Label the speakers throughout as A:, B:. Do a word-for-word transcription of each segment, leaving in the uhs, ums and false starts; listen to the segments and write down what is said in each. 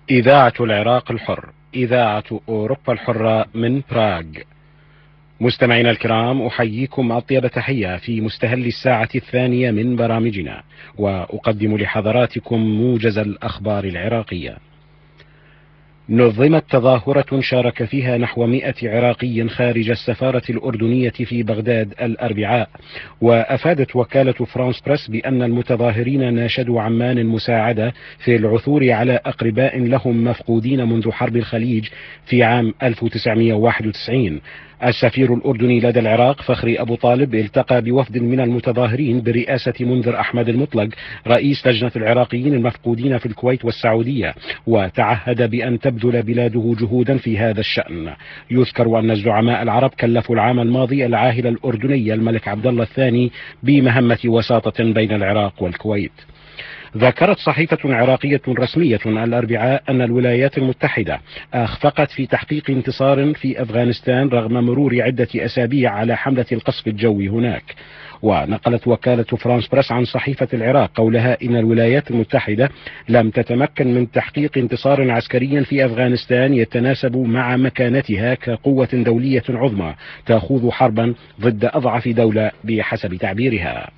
A: إذاعة العراق الحر، إذاعة أوروبا الحرة من براغ. مستمعينا الكرام، أحييكم أطيب تحية في مستهل الساعة الثانية من برامجنا، وأقدم لحضراتكم موجز الأخبار العراقية. نظمت تظاهرة شارك فيها نحو مئة عراقي خارج السفارة الأردنية في بغداد الأربعاء، وأفادت وكالة فرانس بريس بأن المتظاهرين ناشدوا عمان المساعدة في العثور على أقرباء لهم مفقودين منذ حرب الخليج في عام ألف وتسعمئة وواحد وتسعين. السفير الأردني لدى العراق فخري أبو طالب التقى بوفد من المتظاهرين برئاسة منذر أحمد المطلق رئيس لجنة العراقيين المفقودين في الكويت والسعودية، وتعهد بأن تبذل بلاده جهودا في هذا الشأن. يذكر أن الزعماء العرب كلفوا العام الماضي العاهل الأردني الملك عبد الله الثاني بمهمة وساطة بين العراق والكويت. ذكرت صحيفة عراقية رسمية الأربعاء أن الولايات المتحدة أخفقت في تحقيق انتصار في أفغانستان رغم مرور عدة أسابيع على حملة القصف الجوي هناك. ونقلت وكالة فرانس بريس عن صحيفة العراق قولها إن الولايات المتحدة لم تتمكن من تحقيق انتصار عسكري في أفغانستان يتناسب مع مكانتها كقوة دولية عظمى تخوض حربا ضد أضعف دولة بحسب تعبيرها.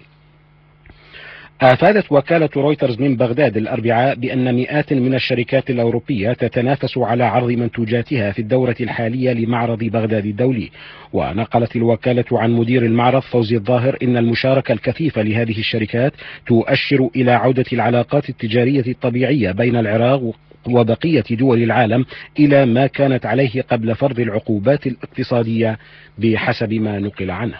A: أفادت وكالة رويترز من بغداد الأربعاء بأن مئات من الشركات الأوروبية تتنافس على عرض منتوجاتها في الدورة الحالية لمعرض بغداد الدولي. ونقلت الوكالة عن مدير المعرض فوزي الظاهر إن المشاركة الكثيفة لهذه الشركات تؤشر إلى عودة العلاقات التجارية الطبيعية بين العراق وبقية دول العالم إلى ما كانت عليه قبل فرض العقوبات الاقتصادية بحسب ما نقل عنه.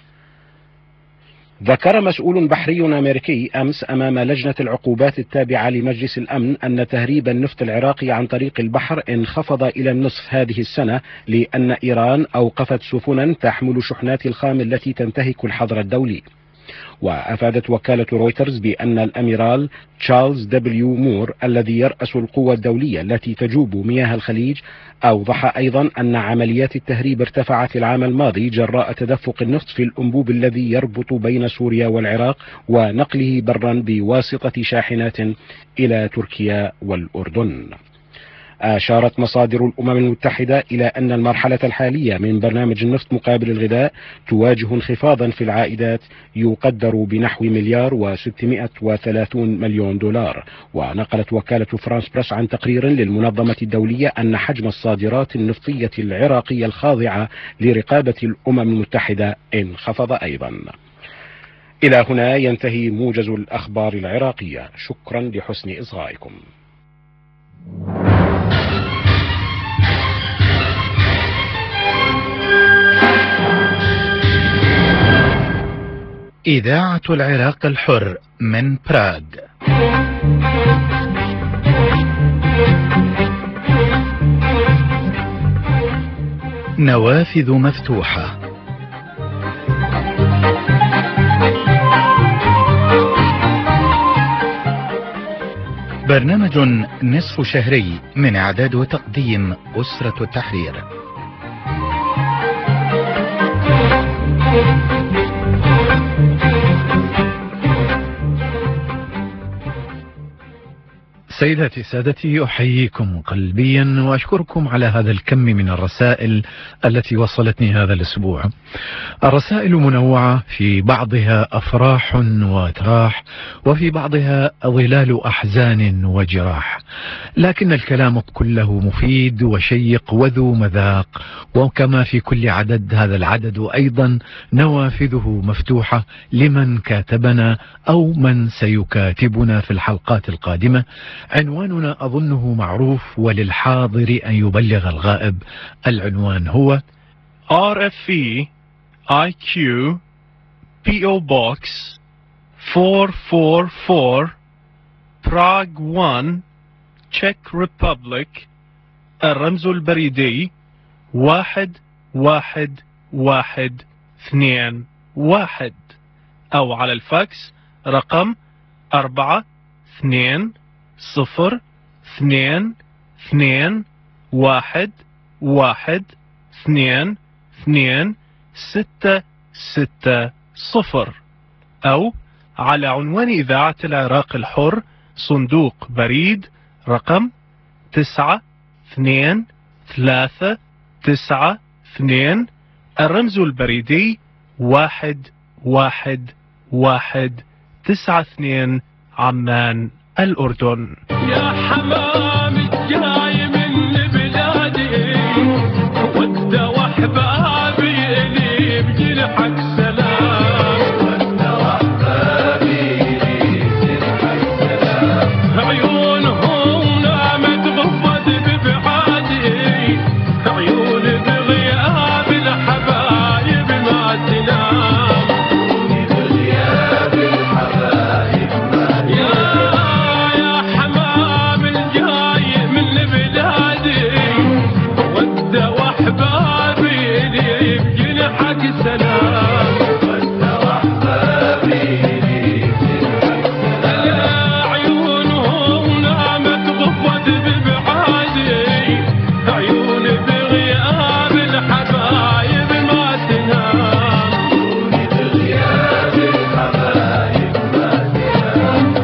A: ذكر مسؤول بحري أمريكي أمس أمام لجنة العقوبات التابعة لمجلس الأمن أن تهريب النفط العراقي عن طريق البحر انخفض إلى النصف هذه السنة لأن إيران أوقفت سفنا تحمل شحنات الخام التي تنتهك الحظر الدولي. وأفادت وكالة رويترز بأن الأميرال تشارلز دبليو مور الذي يرأس القوة الدولية التي تجوب مياه الخليج أوضح أيضا أن عمليات التهريب ارتفعت العام الماضي جراء تدفق النفط في الأنبوب الذي يربط بين سوريا والعراق ونقله برا بواسطة شاحنات إلى تركيا والأردن. أشارت مصادر الأمم المتحدة إلى أن المرحلة الحالية من برنامج النفط مقابل الغذاء تواجه انخفاضا في العائدات يقدر بنحو مليار وستمئة وثلاثين مليون دولار. ونقلت وكالة فرانس بريس عن تقرير للمنظمة الدولية أن حجم الصادرات النفطية العراقية الخاضعة لرقابة الأمم المتحدة انخفض أيضا. إلى هنا ينتهي موجز الأخبار العراقية. شكرا لحسن إصغائكم.
B: إذاعة العراق الحر من براغ. نوافذ مفتوحة. برنامج نصف شهري من إعداد وتقديم أسرة التحرير. سيداتي سادتي، أحييكم قلبيا وأشكركم على هذا الكم من الرسائل التي وصلتني هذا الأسبوع. الرسائل منوعة، في بعضها أفراح وتراح، وفي بعضها ظلال أحزان وجراح، لكن الكلام كله مفيد وشيق وذو مذاق. وكما في كل عدد، هذا العدد أيضا نوافذه مفتوحة لمن كاتبنا أو من سيكاتبنا في الحلقات القادمة. عنواننا أظنه معروف، وللحاضر أن يبلغ الغائب. العنوان هو
C: آر إف إي آي كيو بي أو Box أربعمئة وأربعة وأربعين براغ واحد تشيك ريبابليك. الرمز البريدي واحد واحد واحد اثنين واحد، أو على الفاكس رقم أربعة اثنين صفر اثنين اثنين واحد واحد اثنين اثنين ستة ستة صفر، أو على عنوان إذاعة العراق الحر، صندوق بريد رقم تسعة اثنين ثلاثة تسعة اثنين. الرمز البريدي واحد واحد واحد تسعة اثنين، عمان الأردن.
D: يا حمام الجاي من بلادي ود واحبابي اللي بجنحك سلام، ود واحبابي اللي بجنحك سلام. عيونهم نامت غفت ببعادي، عيون بغياب الحبايب ما تنام، بغياب الحبايب ما تنام. يا حمام الجاي من بلادي ود واحبابي اللي بجنحك سلام، ود واحبابي اللي بجنحك سلام. عيونهم نامت غفت ببعادي، عيون بغياب الحبايب ما تنام، بغياب الحبايب ما تنام.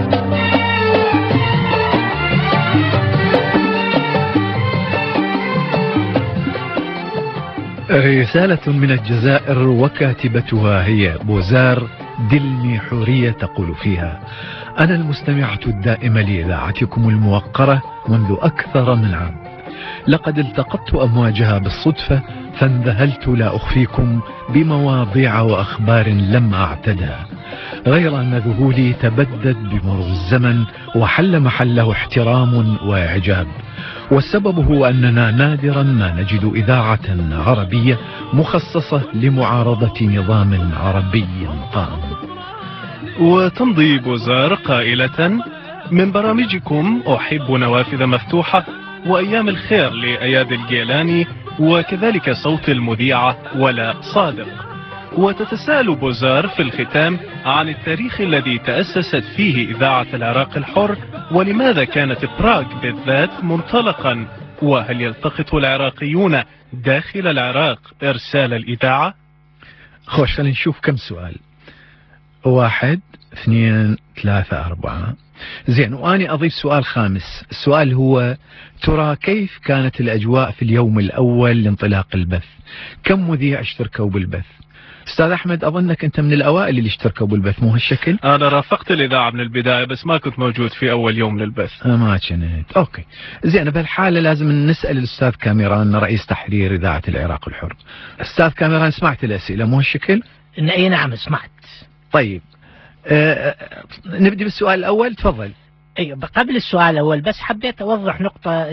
B: رسالة من الجزائر وكاتبتها هي بوزار دلمي حورية، تقول فيها: أنا المستمعة الدائمة لإذاعتكم الموقرة منذ أكثر من عام، لقد التقطت أمواجها بالصدفة فانذهلت لا أخفيكم بمواضيع وأخبار لم أعتدها، غير أن ذهولي تبدد بمرور الزمن وحل محله احترام وإعجاب، والسبب هو أننا نادرا ما نجد إذاعة عربية مخصصة لمعارضة نظام عربي قائم.
C: وتمضي بوزار قائلة: من برامجكم أحب نوافذ مفتوحة وأيام الخير لأياد الجيلاني، وكذلك صوت المذيعة ولا صادق. وتتساءل بوزار في الختام عن التاريخ الذي تأسست فيه إذاعة العراق الحر، ولماذا كانت براغ بالذات منطلقا، وهل يلتقط العراقيون داخل العراق إرسال الإذاعة؟
B: خوش، خلينا نشوف كم سؤال. واحد اثنين ثلاثة أربعة. زين، وأني أضيف سؤال خامس. السؤال هو: ترى كيف كانت الأجواء في اليوم الأول لانطلاق البث؟ كم مذيع اشتركوا بالبث؟ أستاذ أحمد، أظنك أنت من الأوائل اللي اشتركوا بالبث، مو هالشكل؟
C: أنا رافقت الإذاعة من البداية بس ما كنت موجود في أول يوم للبث.
B: أه ما كنت. أوكي زين، بهالحالة لازم نسأل الأستاذ كاميران رئيس تحرير إذاعة العراق الحر. أستاذ كاميران، سمعت الأسئلة مو هالشكل؟
E: أي نعم سمعت.
B: طيب أه نبدأ بالسؤال الأول، تفضل.
E: أيوة، قبل السؤال الأول بس حبيت أوضح نقطة.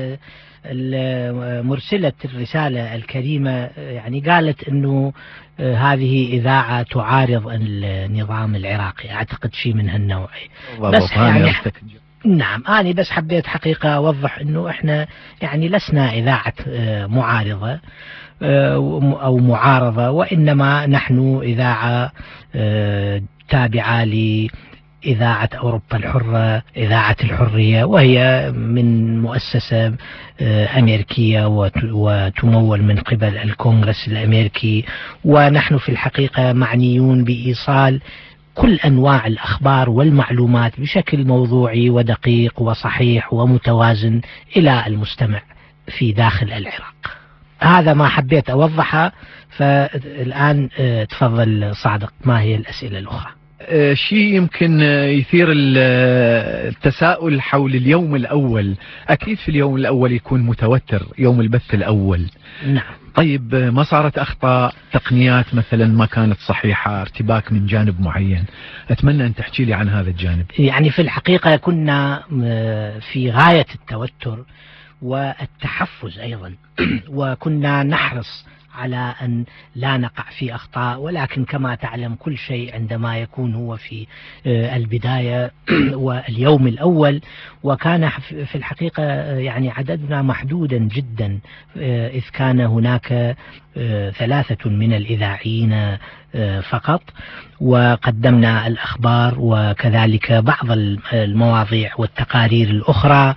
E: مرسلة الرسالة الكريمة يعني قالت أنه هذه إذاعة تعارض النظام العراقي، أعتقد شيء من هالنوع. بس يعني نعم، أنا بس حبيت حقيقة أوضح أنه إحنا يعني لسنا إذاعة معارضة أو معارضة، وإنما نحن إذاعة تابعة ل إذاعة أوروبا الحرة، إذاعة الحرية، وهي من مؤسسة أمريكية وتمول من قبل الكونغرس الأمريكي، ونحن في الحقيقة معنيون بإيصال كل أنواع الأخبار والمعلومات بشكل موضوعي ودقيق وصحيح ومتوازن إلى المستمع في داخل العراق. هذا ما حبيت أوضحه. فالآن تفضل صادق، ما هي الأسئلة الأخرى؟
B: شيء يمكن يثير التساؤل حول اليوم الأول. أكيد في اليوم الأول يكون متوتر، يوم البث الأول.
E: نعم.
B: طيب ما صارت أخطاء تقنيات مثلا ما كانت صحيحة، ارتباك من جانب معين؟ أتمنى أن تحكي لي عن هذا الجانب.
E: يعني في الحقيقة كنا في غاية التوتر والتحفز أيضا وكنا نحرص على أن لا نقع في أخطاء، ولكن كما تعلم كل شيء عندما يكون هو في البداية واليوم الأول، وكان في الحقيقة يعني عددنا محدودا جدا، إذ كان هناك ثلاثة من الإذاعيين فقط، وقدمنا الأخبار وكذلك بعض المواضيع والتقارير الأخرى،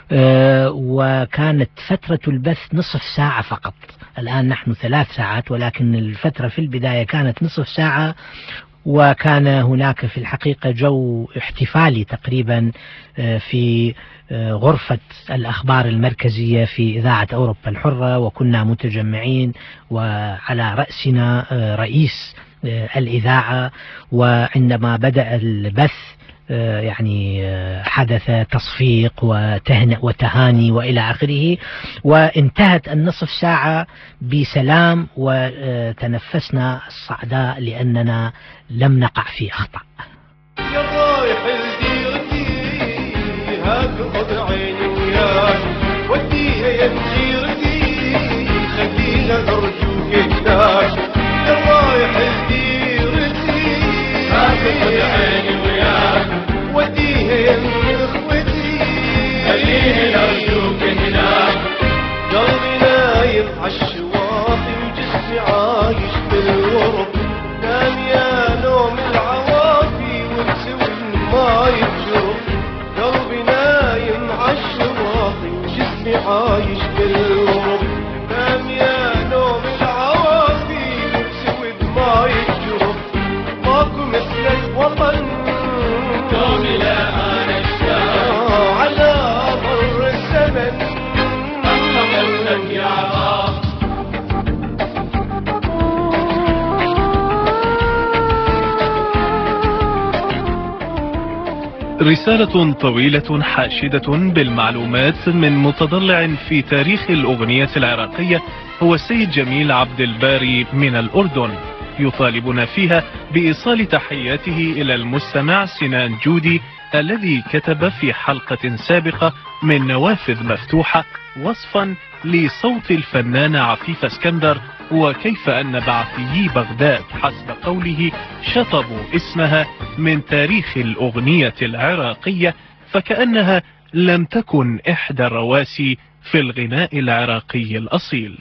E: وكانت فترة البث نصف ساعة فقط. الآن نحن ثلاث ساعات، ولكن الفترة في البداية كانت نصف ساعة، وكان هناك في الحقيقة جو احتفالي تقريبا في غرفة الأخبار المركزية في إذاعة أوروبا الحرة، وكنا متجمعين وعلى رأسنا رئيس الإذاعة. وعندما بدأ البث يعني حدث تصفيق وتهنئ وتهاني وإلى آخره، وانتهت النصف ساعة بسلام وتنفسنا الصعداء لأننا لم نقع في أخطاء.
D: يا رايح لديرتي هاك خذ عيني وياك وديها يا جيرتي خلينا نرجوك هناك. يا رايح لديرتي هاك خذ عيني وياك وديها يا اخوتي خلينا نرجوك هناك. قلبي نايم عالشواطئ وجسمي عايش بالورب، نام يا نوم العوافي وانسوي ما يتجرب. قلبي نايم عالشواطئ وجسمي عايش بالورب، نام يا نوم العوافي وانسوي ما يتجرب. ماكو مثلك وطن دومي لا انا اشتاق على مر الزمن مثلك يا عراق.
C: رسالة طويلة حاشدة بالمعلومات من متضلع في تاريخ الأغنية العراقية هو السيد جميل عبد الباري من الأردن، يطالبنا فيها بإيصال تحياته إلى المستمع سنان جودي الذي كتب في حلقة سابقة من نوافذ مفتوحة وصفا لصوت الفنانة عفيفة اسكندر، وكيف أن بعثيي بغداد حسب قوله شطبوا اسمها من تاريخ الأغنية العراقية، فكأنها لم تكن إحدى الرواسي في الغناء العراقي الأصيل.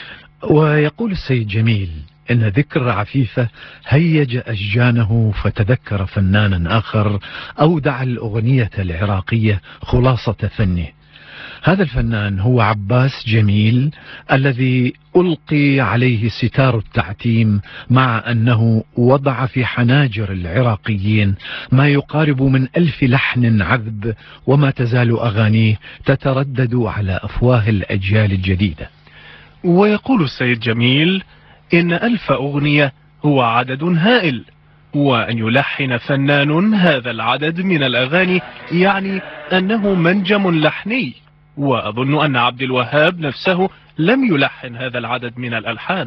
B: ويقول السيد جميل إن ذكر عفيفة هيج أشجانه فتذكر فنانا آخر أودع الأغنية العراقية خلاصة فنه. هذا الفنان هو عباس جميل الذي ألقي عليه ستار التعتيم، مع أنه وضع في حناجر العراقيين ما يقارب من ألف لحن عذب، وما تزال أغانيه تتردد على أفواه الأجيال الجديدة.
C: ويقول السيد جميل إن ألف أغنية هو عدد هائل، وأن يلحن فنان هذا العدد من الأغاني يعني أنه منجم لحني، وأظن أن عبد الوهاب نفسه لم يلحن هذا العدد من الألحان.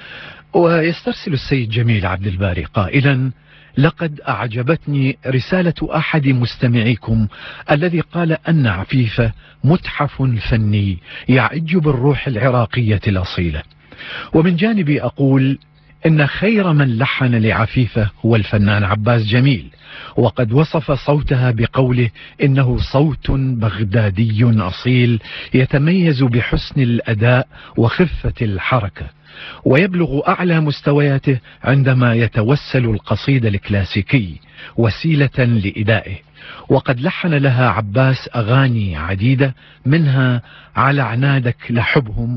B: ويسترسل السيد جميل عبد الباري قائلا: لقد أعجبتني رسالة أحد مستمعيكم الذي قال أن عفيفة متحف فني يعج بالروح العراقية الأصيلة. ومن جانبي أقول إن خير من لحن لعفيفة هو الفنان عباس جميل، وقد وصف صوتها بقوله إنه صوت بغدادي أصيل يتميز بحسن الأداء وخفة الحركة، ويبلغ أعلى مستوياته عندما يتوسل القصيد الكلاسيكي وسيلة لإدائه. وقد لحن لها عباس أغاني عديدة، منها على عنادك لحبهم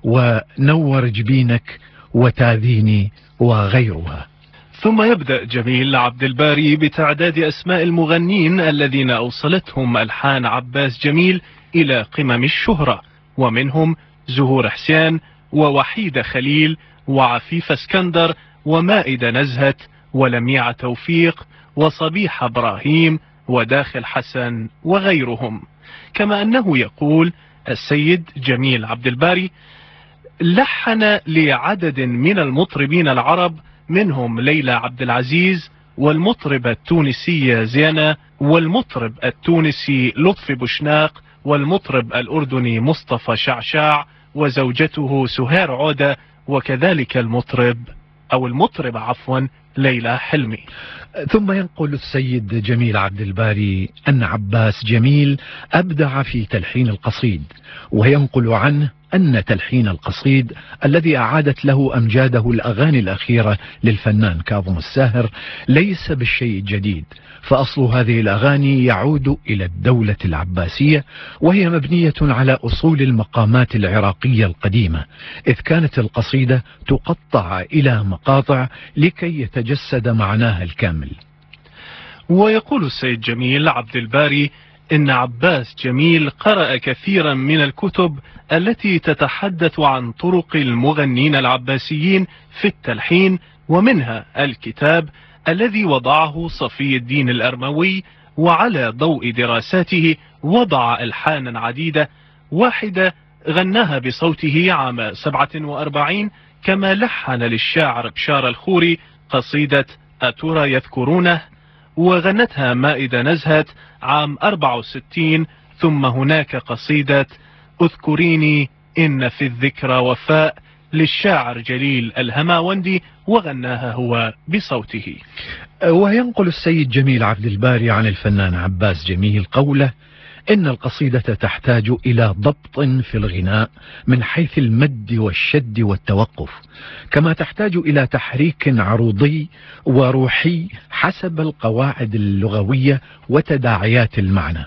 B: ونور جبينك وتاذيني وغيرها.
C: ثم يبدأ جميل عبد الباري بتعداد أسماء المغنين الذين أوصلتهم ألحان عباس جميل إلى قمم الشهرة، ومنهم زهور حسين ووحيدة خليل وعفيفة اسكندر ومائدة نزهت ولميعة توفيق وصبيحة إبراهيم وداخل حسن وغيرهم. كما أنه يقول السيد جميل عبد الباري لحن لعدد من المطربين العرب، منهم ليلى عبد العزيز والمطربة التونسية زينة والمطرب التونسي لطفي بوشناق والمطرب الأردني مصطفى شعشاع وزوجته سهير عودة، وكذلك المطرب أو المطرب عفوا ليلى حلمي.
B: ثم ينقل السيد جميل عبد الباري أن عباس جميل أبدع في تلحين القصيد، وينقل عنه أن تلحين القصيد الذي أعادت له أمجاده الأغاني الأخيرة للفنان كاظم الساهر ليس بالشيء الجديد، فأصل هذه الأغاني يعود إلى الدولة العباسية، وهي مبنية على أصول المقامات العراقية القديمة، إذ كانت القصيدة تقطع إلى مقاطع لكي يتجسد معناها الكامل.
C: ويقول السيد جميل عبد الباري إن عباس جميل قرأ كثيرا من الكتب التي تتحدث عن طرق المغنين العباسيين في التلحين، ومنها الكتاب الذي وضعه صفي الدين الأرموي، وعلى ضوء دراساته وضع ألحانا عديدة، واحدة غناها بصوته عام سبعة وأربعين، كما لحن للشاعر بشار الخوري قصيدة أترى يذكرونه، وغنتها مائدة نزهت عام أربعة وستين، ثم هناك قصيدة اذكريني إن في الذكرى وفاء للشاعر جليل الهماوندي، وغناها هو بصوته.
B: وينقل السيد جميل عبد الباري عن الفنان عباس جميل قوله: إن القصيدة تحتاج إلى ضبط في الغناء من حيث المد والشد والتوقف، كما تحتاج إلى تحريك عروضي وروحي حسب القواعد اللغوية وتداعيات المعنى.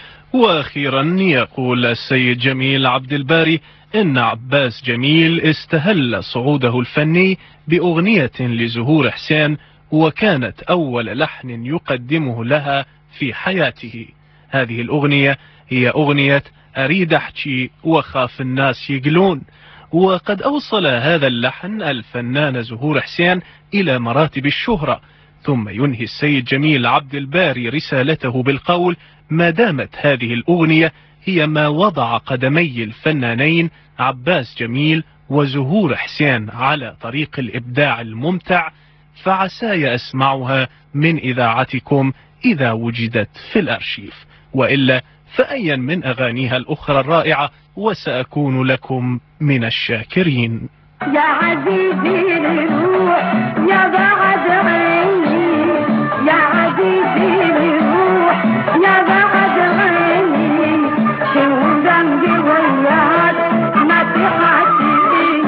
C: وأخيرا يقول السيد جميل عبد الباري إن عباس جميل استهل صعوده الفني بأغنية لزهور حسين، وكانت أول لحن يقدمه لها في حياته. هذه الأغنية هي أغنية أريد أحكي وخاف الناس يقلون، وقد أوصل هذا اللحن الفنان زهور حسين إلى مراتب الشهرة. ثم ينهي السيد جميل عبد الباري رسالته بالقول: ما دامت هذه الأغنية هي ما وضع قدمي الفنانين عباس جميل وزهور حسين على طريق الإبداع الممتع، فعساي أسمعها من إذاعتكم إذا وجدت في الأرشيف، وإلا فأيا من أغانيها الأخرى الرائعة، وسأكون لكم من الشاكرين.
F: يا عزيزي الروح يا بعد عيني، يا عزيزي الروح يا بعد عيني، شو ذنبي وياك ما تحاسبيني،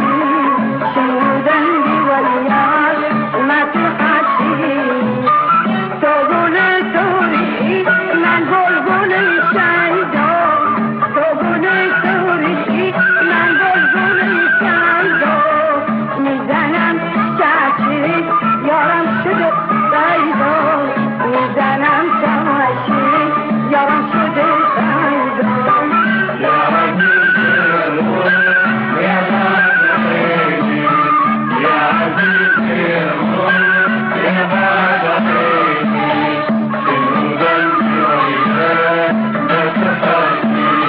F: شو ذنبي وياك ما تحاسبيني، تقول توري ما نقول قولي شايدو، تقول توري ما نقول قولي شايدو، ميزانم شاشي يارم شده بايدو، ميزانم شاشي يارم شده بايدو. يا عزيزي الروح يا بعد عيني، يا عزيزي الروح يا بعد عيني، شنو ذنبي وياك ما تحاسبيني،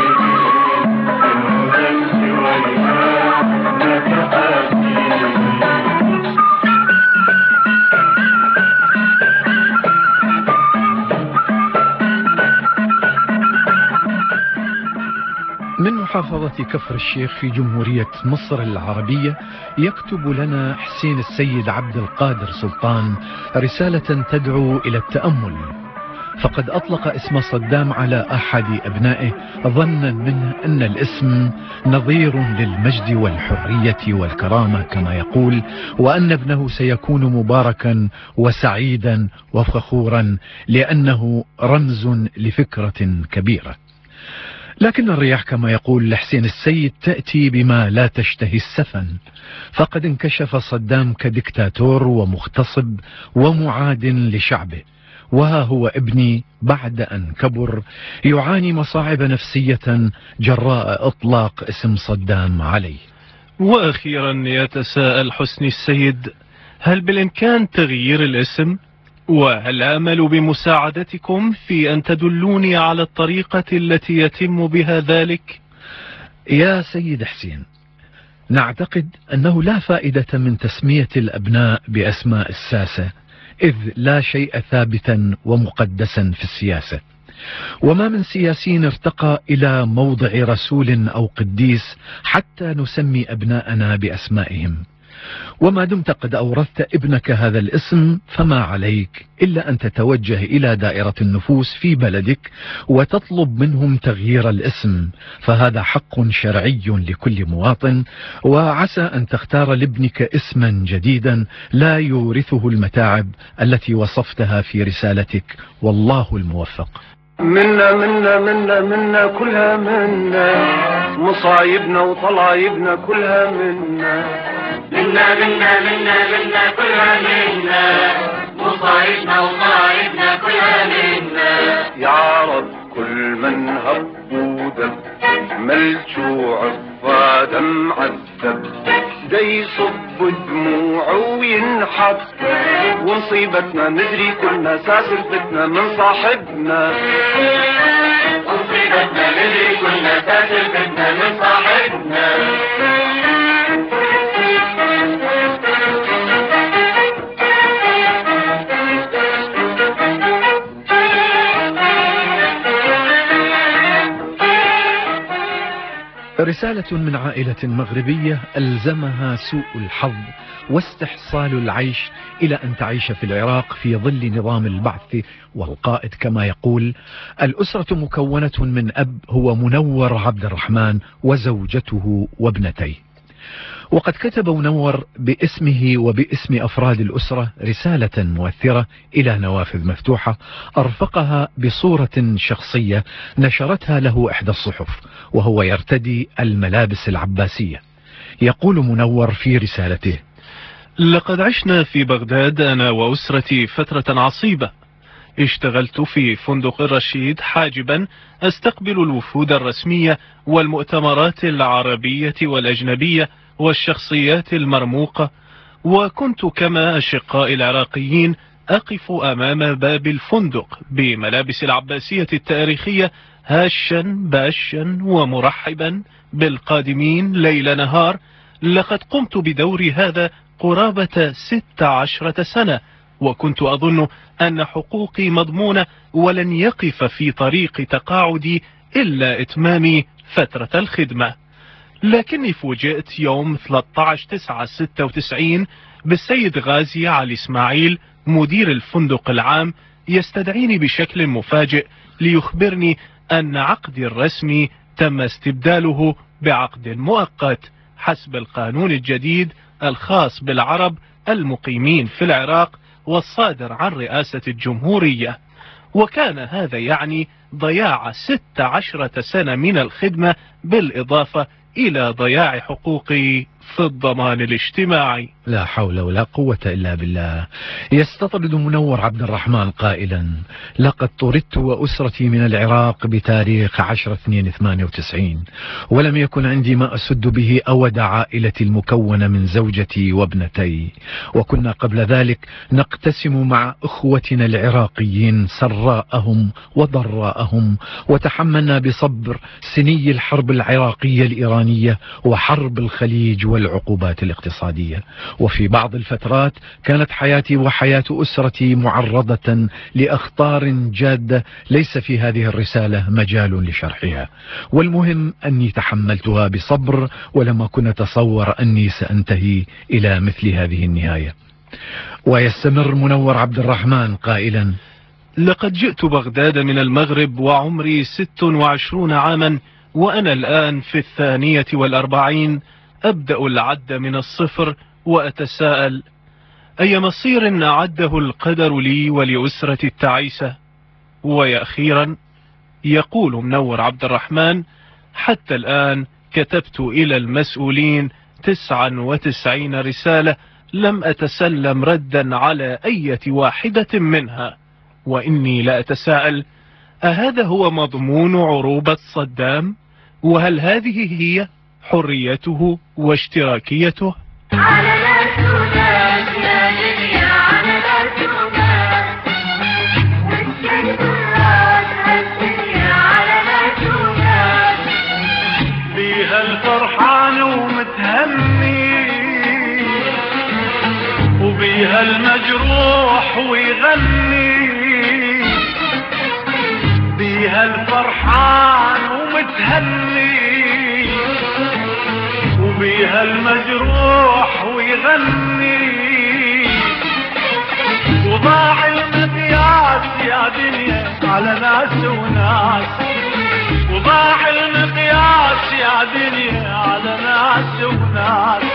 F: شنو ذنبي وياك ما تحاسبيني.
B: من محافظة كفر الشيخ في جمهورية مصر العربية يكتب لنا حسين السيد عبد القادر سلطان رسالة تدعو إلى التأمل، فقد أطلق اسم صدام على أحد أبنائه ظنا منه أن الاسم نظير للمجد والحرية والكرامة كما يقول، وأن ابنه سيكون مباركا وسعيدا وفخورا لأنه رمز لفكرة كبيرة. لكن الرياح كما يقول لحسين السيد تأتي بما لا تشتهي السفن، فقد انكشف صدام كديكتاتور ومغتصب ومعاد لشعبه، وها هو ابني بعد أن كبر يعاني مصاعب نفسية جراء إطلاق اسم صدام عليه.
C: وأخيرا يتساءل حسني السيد: هل بالإمكان تغيير الاسم؟ وهل آمل بمساعدتكم في أن تدلوني على الطريقة التي يتم بها ذلك؟
B: يا سيد حسين، نعتقد أنه لا فائدة من تسمية الأبناء بأسماء الساسة، إذ لا شيء ثابتا ومقدسا في السياسة، وما من سياسي ارتقى إلى موضع رسول أو قديس حتى نسمي أبناءنا بأسمائهم. وما دمت قد أورثت ابنك هذا الاسم فما عليك إلا أن تتوجه إلى دائرة النفوس في بلدك وتطلب منهم تغيير الاسم، فهذا حق شرعي لكل مواطن، وعسى أن تختار لابنك اسما جديدا لا يورثه المتاعب التي وصفتها في رسالتك، والله الموفق.
D: منا منا منا منا كلها منا، مصايبنا وطلايبنا كلها منا.
G: منا منا منا منا كلها منا، مصايبنا وطلايبنا كلها منا.
D: يا رب كل من هب ودب، ملجوع فاد معذب، دا يصب دموعه وينحب، ومصيبتنا ندري كلنا ساس الفتنة من صاحبنا.
G: مصيبتنا ندري كلنا ساس الفتنة من صاحبنا.
B: رسالة من عائلة مغربية ألزمها سوء الحظ واستحصال العيش إلى أن تعيش في العراق في ظل نظام البعث، والقائد كما يقول: الأسرة مكونة من أب هو منور عبد الرحمن وزوجته وابنتيه. وقد كتب منور باسمه وباسم أفراد الأسرة رسالة مؤثرة إلى نوافذ مفتوحة أرفقها بصورة شخصية نشرتها له إحدى الصحف وهو يرتدي الملابس العباسية. يقول منور في رسالته:
C: لقد عشنا في بغداد أنا وأسرتي فترة عصيبة. اشتغلت في فندق الرشيد حاجبا أستقبل الوفود الرسمية والمؤتمرات العربية والأجنبية والشخصيات المرموقة، وكنت كما أشقاء العراقيين أقف أمام باب الفندق بملابس العباسية التاريخية هاشا باشا ومرحبا بالقادمين ليل نهار. لقد قمت بدوري هذا قرابة ست عشرة سنة، وكنت أظن أن حقوقي مضمونة ولن يقف في طريق تقاعدي إلا إتمام فترة الخدمة. لكني فوجئت يوم ثلاثة عشر تسعة ستة وتسعين بالسيد غازي علي إسماعيل مدير الفندق العام يستدعيني بشكل مفاجئ ليخبرني أن عقدي الرسمي تم استبداله بعقد مؤقت حسب القانون الجديد الخاص بالعرب المقيمين في العراق والصادر عن رئاسة الجمهورية. وكان هذا يعني ضياع ست عشرة سنة من الخدمة بالإضافة إلى ضياع حقوقي في الضمان الاجتماعي.
B: لا حول ولا قوة إلا بالله. يستطرد منور عبد الرحمن قائلا: لقد طردت وأسرتي من العراق بتاريخ عشرة اثنين ثمانية وتسعين، ولم يكن عندي ما أسد به أود عائلتي المكونة من زوجتي وابنتي، وكنا قبل ذلك نقتسم مع أخوتنا العراقيين سراءهم وضراءهم، وتحملنا بصبر سني الحرب العراقية الإيرانية وحرب الخليج والعقوبات الاقتصادية. وفي بعض الفترات كانت حياتي وحياة أسرتي معرضة لأخطار جادة ليس في هذه الرسالة مجال لشرحها، والمهم أني تحملتها بصبر ولم أكن أتصور أني سأنتهي إلى مثل هذه النهاية. ويستمر منور عبد الرحمن قائلا:
C: لقد جئت بغداد من المغرب وعمري ست وعشرون عاما، وأنا الآن في الثانية والأربعين، أبدأ العد من الصفر وأتساءل: أي مصير أعده القدر لي ولأسرتي التعيسة؟ وأخيرا يقول منور عبد الرحمن: حتى الآن كتبت إلى المسؤولين تسعة وتسعين رسالة، لم أتسلم ردا على أي واحدة منها، وإني لا أتساءل: أهذا هو مضمون عروبة صدام؟ وهل هذه هي حريته واشتراكيته؟
G: على الأسودان يا دنيا، على الأسودان اسكت الراس الدنيا، على الأسودان
D: بيها الفرحان ومتهني، وبيها المجروح ويغني، بيها الفرحان ومتهني، وبيها المجروح ويغني. ويغني وضاع المقياس يا دنيا على ناس وناس وضاع المقياس يا دنيا على ناس وناس.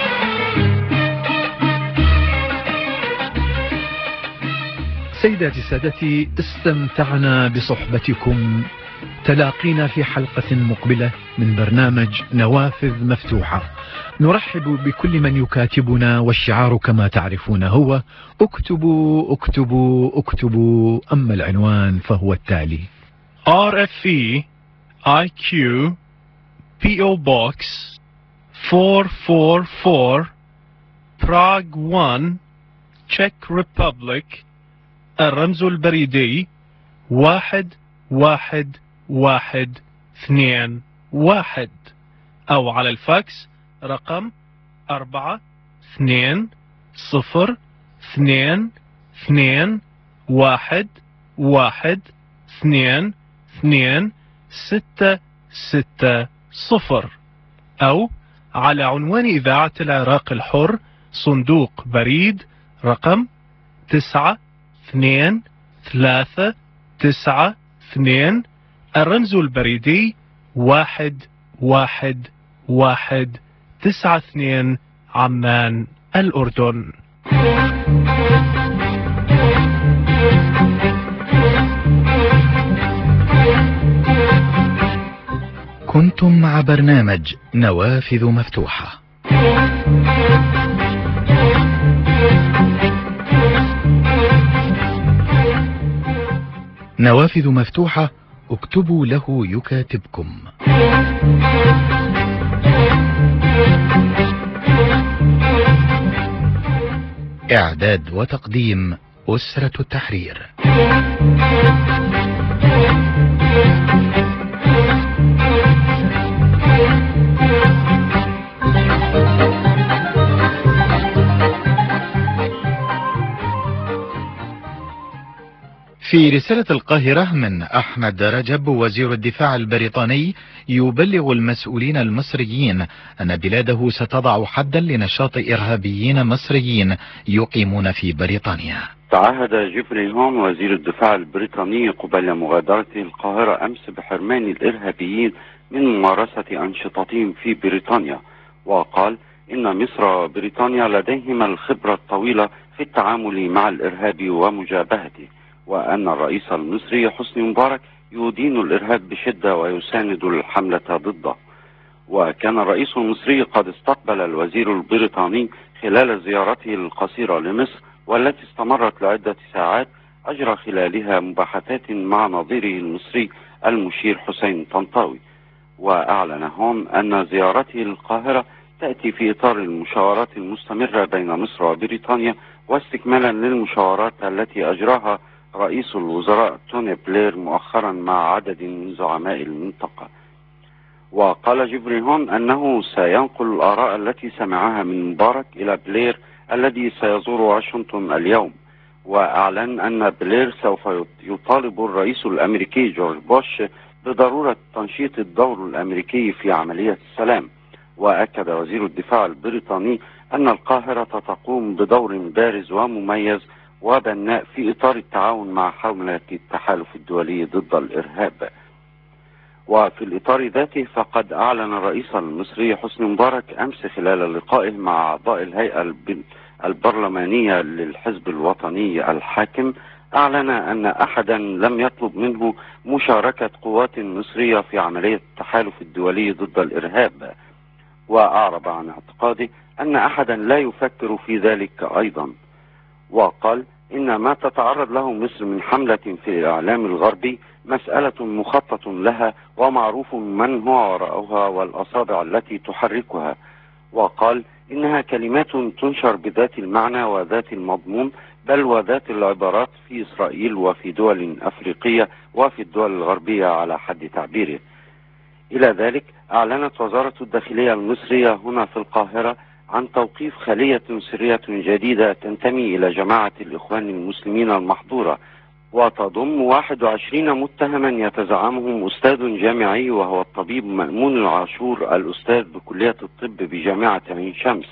B: سيداتي سادتي، استمتعنا بصحبتكم. تلاقينا في حلقة مقبلة من برنامج نوافذ مفتوحة. نرحب بكل من يكاتبنا، والشعار كما تعرفون هو اكتبوا اكتبوا اكتبوا، أما العنوان فهو التالي:
C: آر إف إي آي كيو بي أو Box four four four Prague one Czech Republic. الرمز البريدي واحد واحد واحد اثنين واحد، أو على الفاكس رقم أربعة اثنين صفر اثنين اثنين واحد واحد اثنين اثنين ستة ستة صفر، أو على عنوان إذاعة العراق الحر، صندوق بريد رقم تسعة اثنين ثلاثة تسعة اثنين، الرمز البريدي واحد واحد واحد تسعة اثنين، عمان الأردن.
B: كنتم مع برنامج نوافذ مفتوحة. نوافذ مفتوحة، اكتبوا له يكاتبكم. إعداد وتقديم أسرة التحرير. في رسالة القاهرة من أحمد رجب، وزير الدفاع البريطاني يبلغ المسؤولين المصريين أن بلاده ستضع حدا لنشاط إرهابيين مصريين يقيمون في بريطانيا.
H: تعهد جيفري هون وزير الدفاع البريطاني قبل مغادرته القاهرة أمس بحرمان الإرهابيين من ممارسة أنشطتهم في بريطانيا، وقال إن مصر وبريطانيا لديهما الخبرة الطويلة في التعامل مع الإرهاب ومجابهته، وأن الرئيس المصري حسني مبارك يدين الإرهاب بشدة ويساند الحملة ضده. وكان الرئيس المصري قد استقبل الوزير البريطاني خلال زيارته القصيرة لمصر، والتي استمرت لعدة ساعات، أجرى خلالها مباحثات مع نظيره المصري المشير حسين طنطاوي. وأعلن هون أن زيارته للقاهرة تأتي في إطار المشاورات المستمرة بين مصر وبريطانيا، واستكمالا للمشاورات التي أجراها رئيس الوزراء توني بلير مؤخرا مع عدد من زعماء المنطقة. وقال جيفري هون أنه سينقل الآراء التي سمعها من مبارك إلى بلير الذي سيزور واشنطن اليوم. وأعلن أن بلير سوف يطالب الرئيس الأمريكي جورج بوش بضرورة تنشيط الدور الأمريكي في عملية السلام. وأكد وزير الدفاع البريطاني أن القاهرة تقوم بدور بارز ومميز وبناء في إطار التعاون مع حملة التحالف الدولي ضد الإرهاب. وفي الإطار ذاته فقد أعلن الرئيس المصري حسني مبارك أمس خلال لقائه مع أعضاء الهيئة البرلمانية للحزب الوطني الحاكم، أعلن أن أحدا لم يطلب منه مشاركة قوات مصرية في عملية التحالف الدولي ضد الإرهاب. وأعرب عن اعتقاده أن أحدا لا يفكر في ذلك أيضا. وقال إن ما تتعرض له مصر من حملة في الإعلام الغربي مسألة مخطط لها ومعروف من هو وراءها والأصابع التي تحركها. وقال إنها كلمات تنشر بذات المعنى وذات المضمون، بل وذات العبارات في إسرائيل وفي دول أفريقية وفي الدول الغربية على حد تعبيره. إلى ذلك أعلنت وزارة الداخلية المصرية هنا في القاهرة عن توقيف خلية سرية جديدة تنتمي إلى جماعة الإخوان المسلمين المحظورة، وتضم واحد وعشرين متهما يتزعمهم أستاذ جامعي وهو الطبيب مأمون العاشور الأستاذ بكلية الطب بجامعة عين شمس،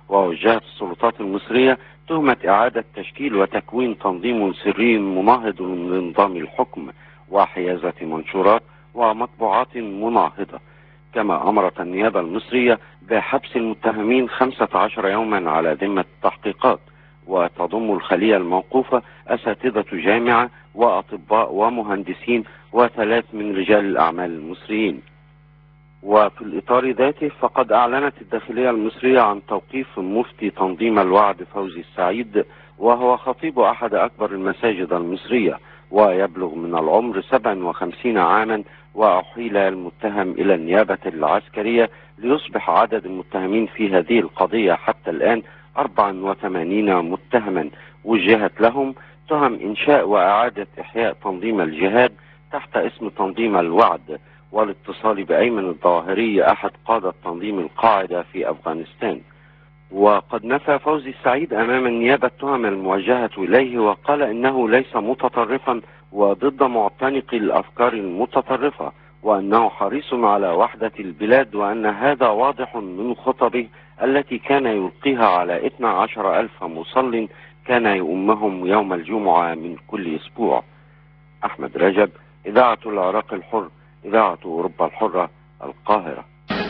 H: ووجهت السلطات المصرية تهمة إعادة تشكيل وتكوين تنظيم سري مناهض لنظام الحكم وحيازة منشورات ومطبوعات مناهضة. كما أمرت النيابة المصرية بحبس المتهمين خمسة عشر يوما على ذمة التحقيقات، وتضم الخلية الموقوفة أساتذة جامعة وأطباء ومهندسين وثلاث من رجال الأعمال المصريين. وفي الإطار ذاته فقد أعلنت الداخلية المصرية عن توقيف مفتي تنظيم الوعد فوزي السعيد، وهو خطيب أحد أكبر المساجد المصرية ويبلغ من العمر سبعا وخمسين عاما، وأحيل المتهم إلى النيابة العسكرية ليصبح عدد المتهمين في هذه القضية حتى الآن أربعا وثمانين متهما وجهت لهم تهم إنشاء وإعادة إحياء تنظيم الجهاد تحت اسم تنظيم الوعد، والاتصال بأيمن الظواهري أحد قادة تنظيم القاعدة في أفغانستان. وقد نفى فوزي السعيد أمام النيابة التهم الموجهة إليه، وقال إنه ليس متطرفا وضد معتنقي الأفكار المتطرفة، وأنه حريص على وحدة البلاد، وأن هذا واضح من خطبه التي كان يلقيها على اثني عشر ألف مصل كان يؤمهم يوم الجمعة من كل أسبوع. أحمد رجب، إذاعة العراق الحر، إذاعة أوروبا الحرة، القاهرة.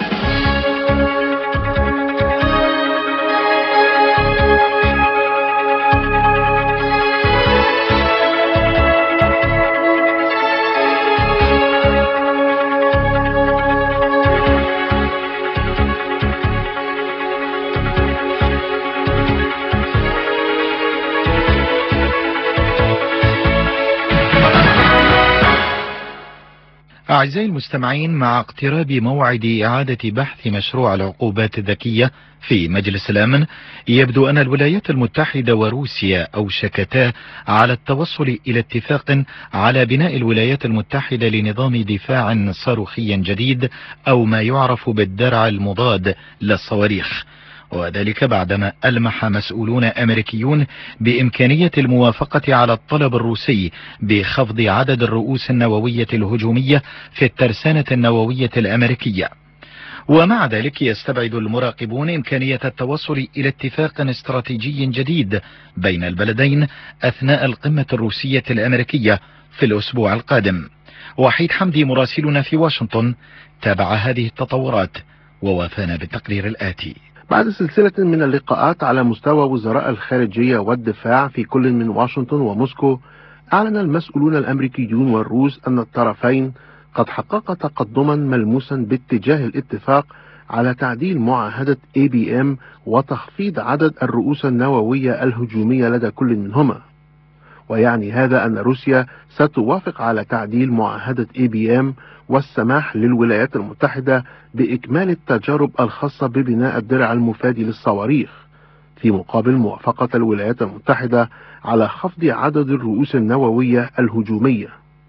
B: أعزائي المستمعين، مع اقتراب موعد إعادة بحث مشروع العقوبات الذكية في مجلس الأمن، يبدو أن الولايات المتحدة وروسيا أوشكتا على التوصل إلى اتفاق على بناء الولايات المتحدة لنظام دفاع صاروخي جديد، أو ما يعرف بالدرع المضاد للصواريخ، وذلك بعدما ألمح مسؤولون أمريكيون بإمكانية الموافقة على الطلب الروسي بخفض عدد الرؤوس النووية الهجومية في الترسانة النووية الأمريكية. ومع ذلك يستبعد المراقبون إمكانية التوصل إلى اتفاق استراتيجي جديد بين البلدين أثناء القمة الروسية الأمريكية في الأسبوع القادم. وحيد حمدي مراسلنا في واشنطن تابع هذه التطورات ووافانا بالتقرير الآتي.
I: بعد سلسلة من اللقاءات على مستوى وزراء الخارجية والدفاع في كل من واشنطن وموسكو، أعلن المسؤولون الأمريكيون والروس أن الطرفين قد حققا تقدما ملموسا باتجاه الاتفاق على تعديل معاهدة إيه بي إم وتخفيض عدد الرؤوس النووية الهجومية لدى كل منهما. ويعني هذا أن روسيا ستوافق على تعديل معاهدة إيه بي إم والسماح للولايات المتحدة بإكمال التجارب الخاصة ببناء الدرع المفادي للصواريخ، في مقابل موافقة الولايات المتحدة على خفض عدد الرؤوس النووية الهجومية.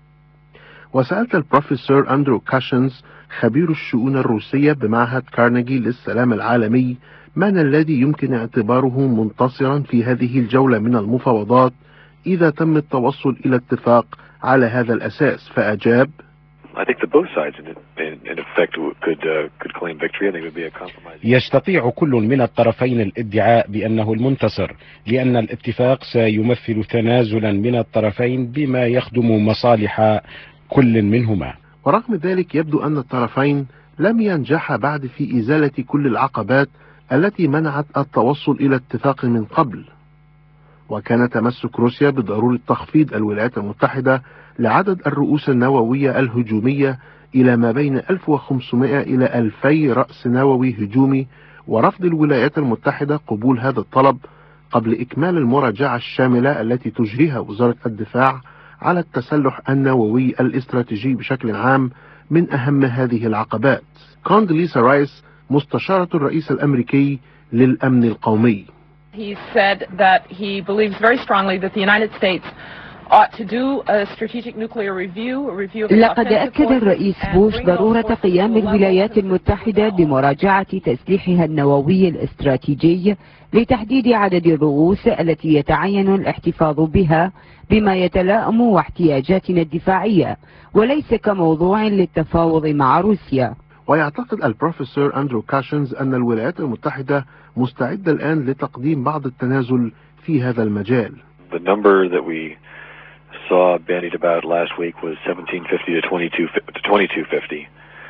I: وسألت البروفيسور أندرو كاشنز خبير الشؤون الروسية بمعهد كارنيجي للسلام العالمي من الذي يمكن اعتباره منتصرا في هذه الجولة من المفاوضات إذا تم التوصل إلى اتفاق على هذا الأساس، فأجاب:
A: يستطيع كل من الطرفين الادعاء بأنه المنتصر، لأن الاتفاق سيمثل تنازلا من الطرفين بما يخدم مصالح كل منهما.
I: ورغم ذلك يبدو أن الطرفين لم ينجحا بعد في إزالة كل العقبات التي منعت التوصل إلى اتفاق من قبل. وكان تمسك روسيا بضرورة تخفيض الولايات المتحدة لعدد الرؤوس النووية الهجومية إلى ما بين ألف وخمسمائة إلى ألفي رأس نووي هجومي، ورفض الولايات المتحدة قبول هذا الطلب قبل إكمال المراجعة الشاملة التي تجريها وزارة الدفاع على التسلح النووي الاستراتيجي بشكل عام من أهم هذه العقبات. كوندليسا رايس مستشارة الرئيس الأمريكي للأمن القومي.
J: He said that he believes very strongly that the United States ought to do a strategic nuclear review, a review of
K: لقد أكد الرئيس بوش ضرورة قيام الولايات المتحدة بمراجعة تسليحها النووي الاستراتيجي لتحديد عدد الرؤوس التي يتعين الاحتفاظ بها بما يتلائم واحتياجاتنا الدفاعية، وليس كموضوع للتفاوض مع روسيا.
I: ويعتقد البروفيسور أندرو كاشنز أن الولايات المتحدة مستعدة الآن لتقديم بعض التنازل في هذا المجال.
L: The number that we saw bandied about last week was seventeen fifty to twenty-two fifty.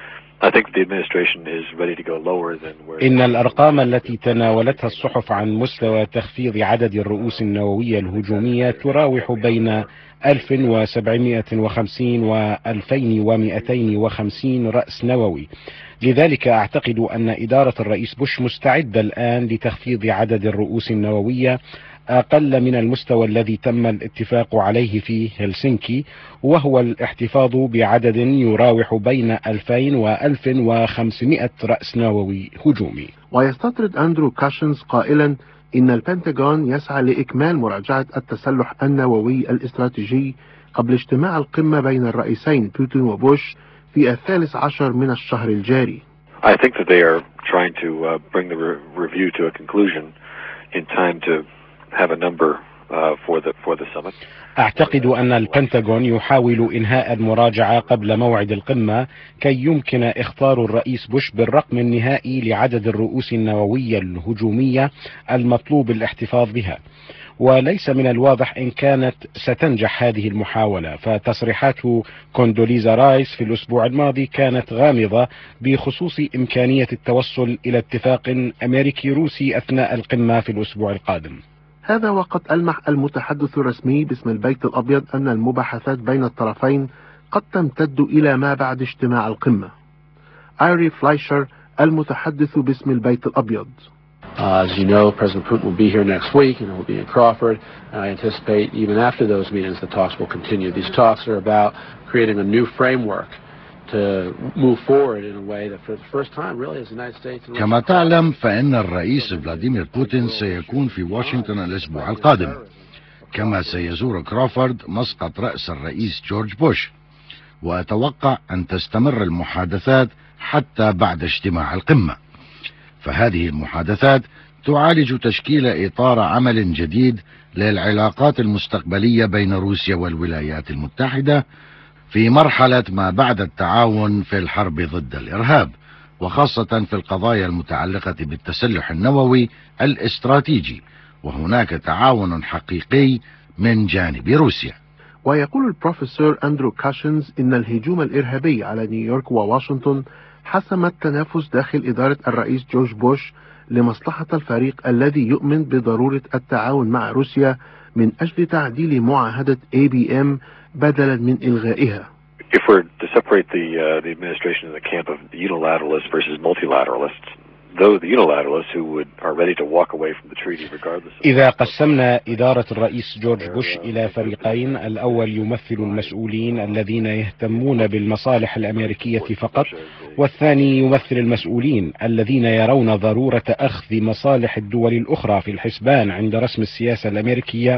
L: I think the administration is ready to go lower than where.
A: إن الأرقام التي تناولتها الصحف عن مستوى تخفيض عدد الرؤوس النووية الهجومية تراوح بين ألف وسبعمائة وخمسين و ألفين ومئتين وخمسين رأس نووي. لذلك أعتقد أن إدارة الرئيس بوش مستعدة الآن لتخفيض عدد الرؤوس النووية أقل من المستوى الذي تم الاتفاق عليه في هلسنكي، وهو الاحتفاظ بعدد يراوح بين ألفين و ألف وخمسمائة رأس نووي هجومي.
I: ويستطرد أندرو كاشنز قائلا إن البنتاغون يسعى لإكمال مراجعة التسلح النووي الاستراتيجي قبل اجتماع القمة بين الرئيسين بوتين وبوش في الثالث عشر من الشهر الجاري.
L: I think that they are trying to uh, bring the re review to a conclusion in time to have a number uh, for the for the summit.
A: أعتقد أن البنتاغون يحاول إنهاء المراجعة قبل موعد القمة كي يمكن إخطار الرئيس بوش بالرقم النهائي لعدد الرؤوس النووية الهجومية المطلوب الاحتفاظ بها. وليس من الواضح إن كانت ستنجح هذه المحاولة، فتصريحات كوندوليزا رايس في الأسبوع الماضي كانت غامضة بخصوص إمكانية التوصل إلى اتفاق أمريكي روسي أثناء القمة في الأسبوع القادم.
I: هذا وقد ألمح المتحدث الرسمي باسم البيت الأبيض أن المباحثات بين الطرفين قد تمتد إلى ما بعد اجتماع القمة. آيري فلايشر المتحدث باسم البيت الأبيض.
M: Uh, as you know, President Putin will be here next week and he'll be in Crawford. And I anticipate even after those meetings the talks will continue. These talks are about creating a new framework to move forward in a way that for the first time really as the United States.
N: كما تعلم فإن الرئيس فلاديمير بوتين سيكون في واشنطن الأسبوع القادم، كما سيزور كرافورد مسقط رأس الرئيس جورج بوش، وأتوقع أن تستمر المحادثات حتى بعد اجتماع القمة. فهذه المحادثات تعالج تشكيل إطار عمل جديد للعلاقات المستقبلية بين روسيا والولايات المتحدة في مرحلة ما بعد التعاون في الحرب ضد الإرهاب، وخاصة في القضايا المتعلقة بالتسلح النووي الاستراتيجي، وهناك تعاون حقيقي من جانب روسيا.
I: ويقول البروفيسور أندرو كاشنز إن الهجوم الإرهابي على نيويورك وواشنطن حسم التنافس داخل إدارة الرئيس جورج بوش لمصلحة الفريق الذي يؤمن بضرورة التعاون مع روسيا من أجل تعديل معاهدة إيه بي إم بدلا من إلغائها.
L: If we're to separate the uh, the administration in the camp of the unilateralists versus multilateralists, though the unilateralists who would are ready to walk away from the treaty regardless of.
A: إذا قسمنا إدارة الرئيس جورج بوش إلى فريقين، الأول يمثل المسؤولين الذين يهتمون بالمصالح الأمريكية فقط، والثاني يمثل المسؤولين الذين يرون ضرورة أخذ مصالح الدول الأخرى في الحسبان عند رسم السياسة الأمريكية،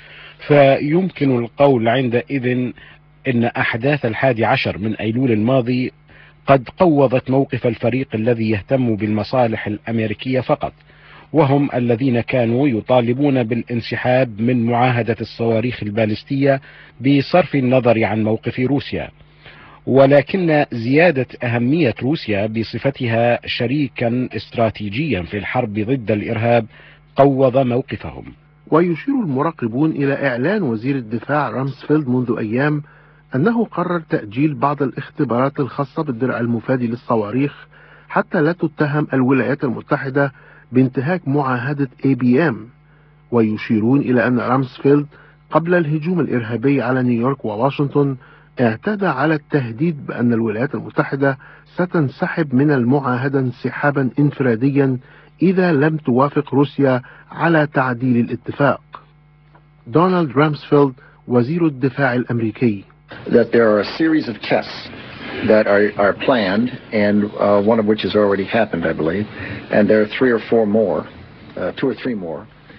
A: فيمكن القول عندئذ إن أحداث الحادي عشر من أيلول الماضي قد قوضت موقف الفريق الذي يهتم بالمصالح الأمريكية فقط، وهم الذين كانوا يطالبون بالانسحاب من معاهدة الصواريخ البالستية بصرف النظر عن موقف روسيا. ولكن زيادة أهمية روسيا بصفتها شريكا استراتيجيا في الحرب ضد الإرهاب قوض موقفهم.
I: ويشير المراقبون إلى إعلان وزير الدفاع رامسفيلد منذ أيام أنه قرر تأجيل بعض الاختبارات الخاصة بالدرع المفادي للصواريخ حتى لا تتهم الولايات المتحدة بانتهاك معاهدة إيه بي إم. ويشيرون إلى أن رامسفيلد قبل الهجوم الإرهابي على نيويورك وواشنطن اعتاد على التهديد بأن الولايات المتحدة ستنسحب من المعاهدة انسحابا انفراديا إذا لم توافق روسيا على تعديل الاتفاق. دونالد رامسفيلد وزير الدفاع الأمريكي.
O: That there are a series of tests that are, are planned, and uh, one of which has already happened, I believe, and there are three or four more, uh, two or three more.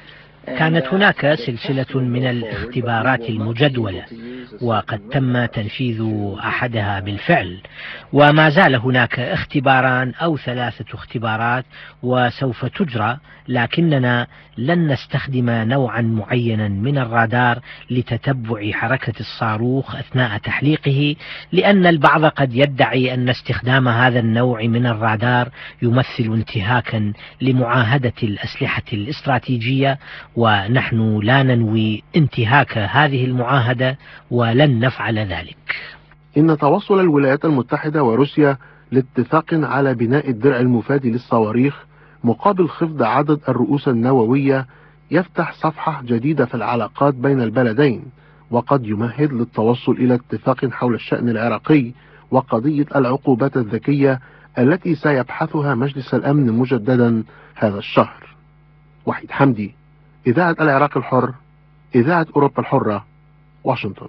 E: كانت هناك سلسلة من الاختبارات المجدولة وقد تم تنفيذ أحدها بالفعل، وما زال هناك اختباران أو ثلاثة اختبارات وسوف تجرى، لكننا لن نستخدم نوعا معينا من الرادار لتتبع حركة الصاروخ أثناء تحليقه، لأن البعض قد يدعي أن استخدام هذا النوع من الرادار يمثل انتهاكا لمعاهدة الأسلحة الاستراتيجية، ونحن لا ننوي انتهاك هذه المعاهدة ولن نفعل ذلك.
I: إن توصل الولايات المتحدة وروسيا لاتفاق على بناء الدرع المفادي للصواريخ مقابل خفض عدد الرؤوس النووية يفتح صفحة جديدة في العلاقات بين البلدين، وقد يمهد للتوصل إلى اتفاق حول الشأن العراقي وقضية العقوبات الذكية التي سيبحثها مجلس الأمن مجددا هذا الشهر. وحيد حمدي، إذاعة العراق الحر، إذاعة أوروبا الحرة، واشنطن.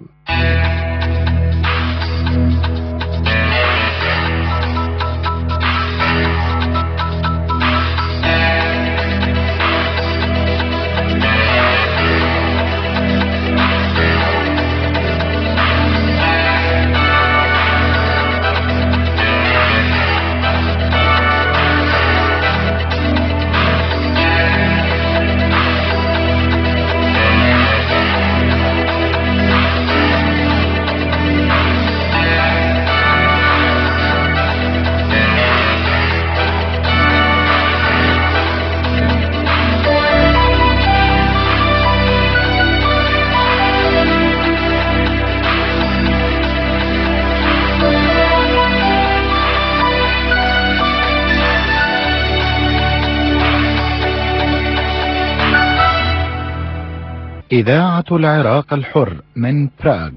B: إذاعة العراق الحر من براغ.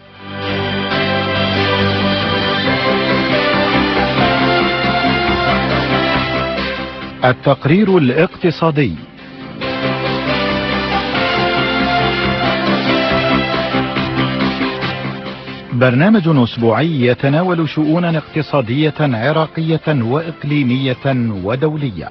B: التقرير الاقتصادي. برنامج أسبوعي يتناول شؤونا اقتصادية عراقية وإقليمية ودولية.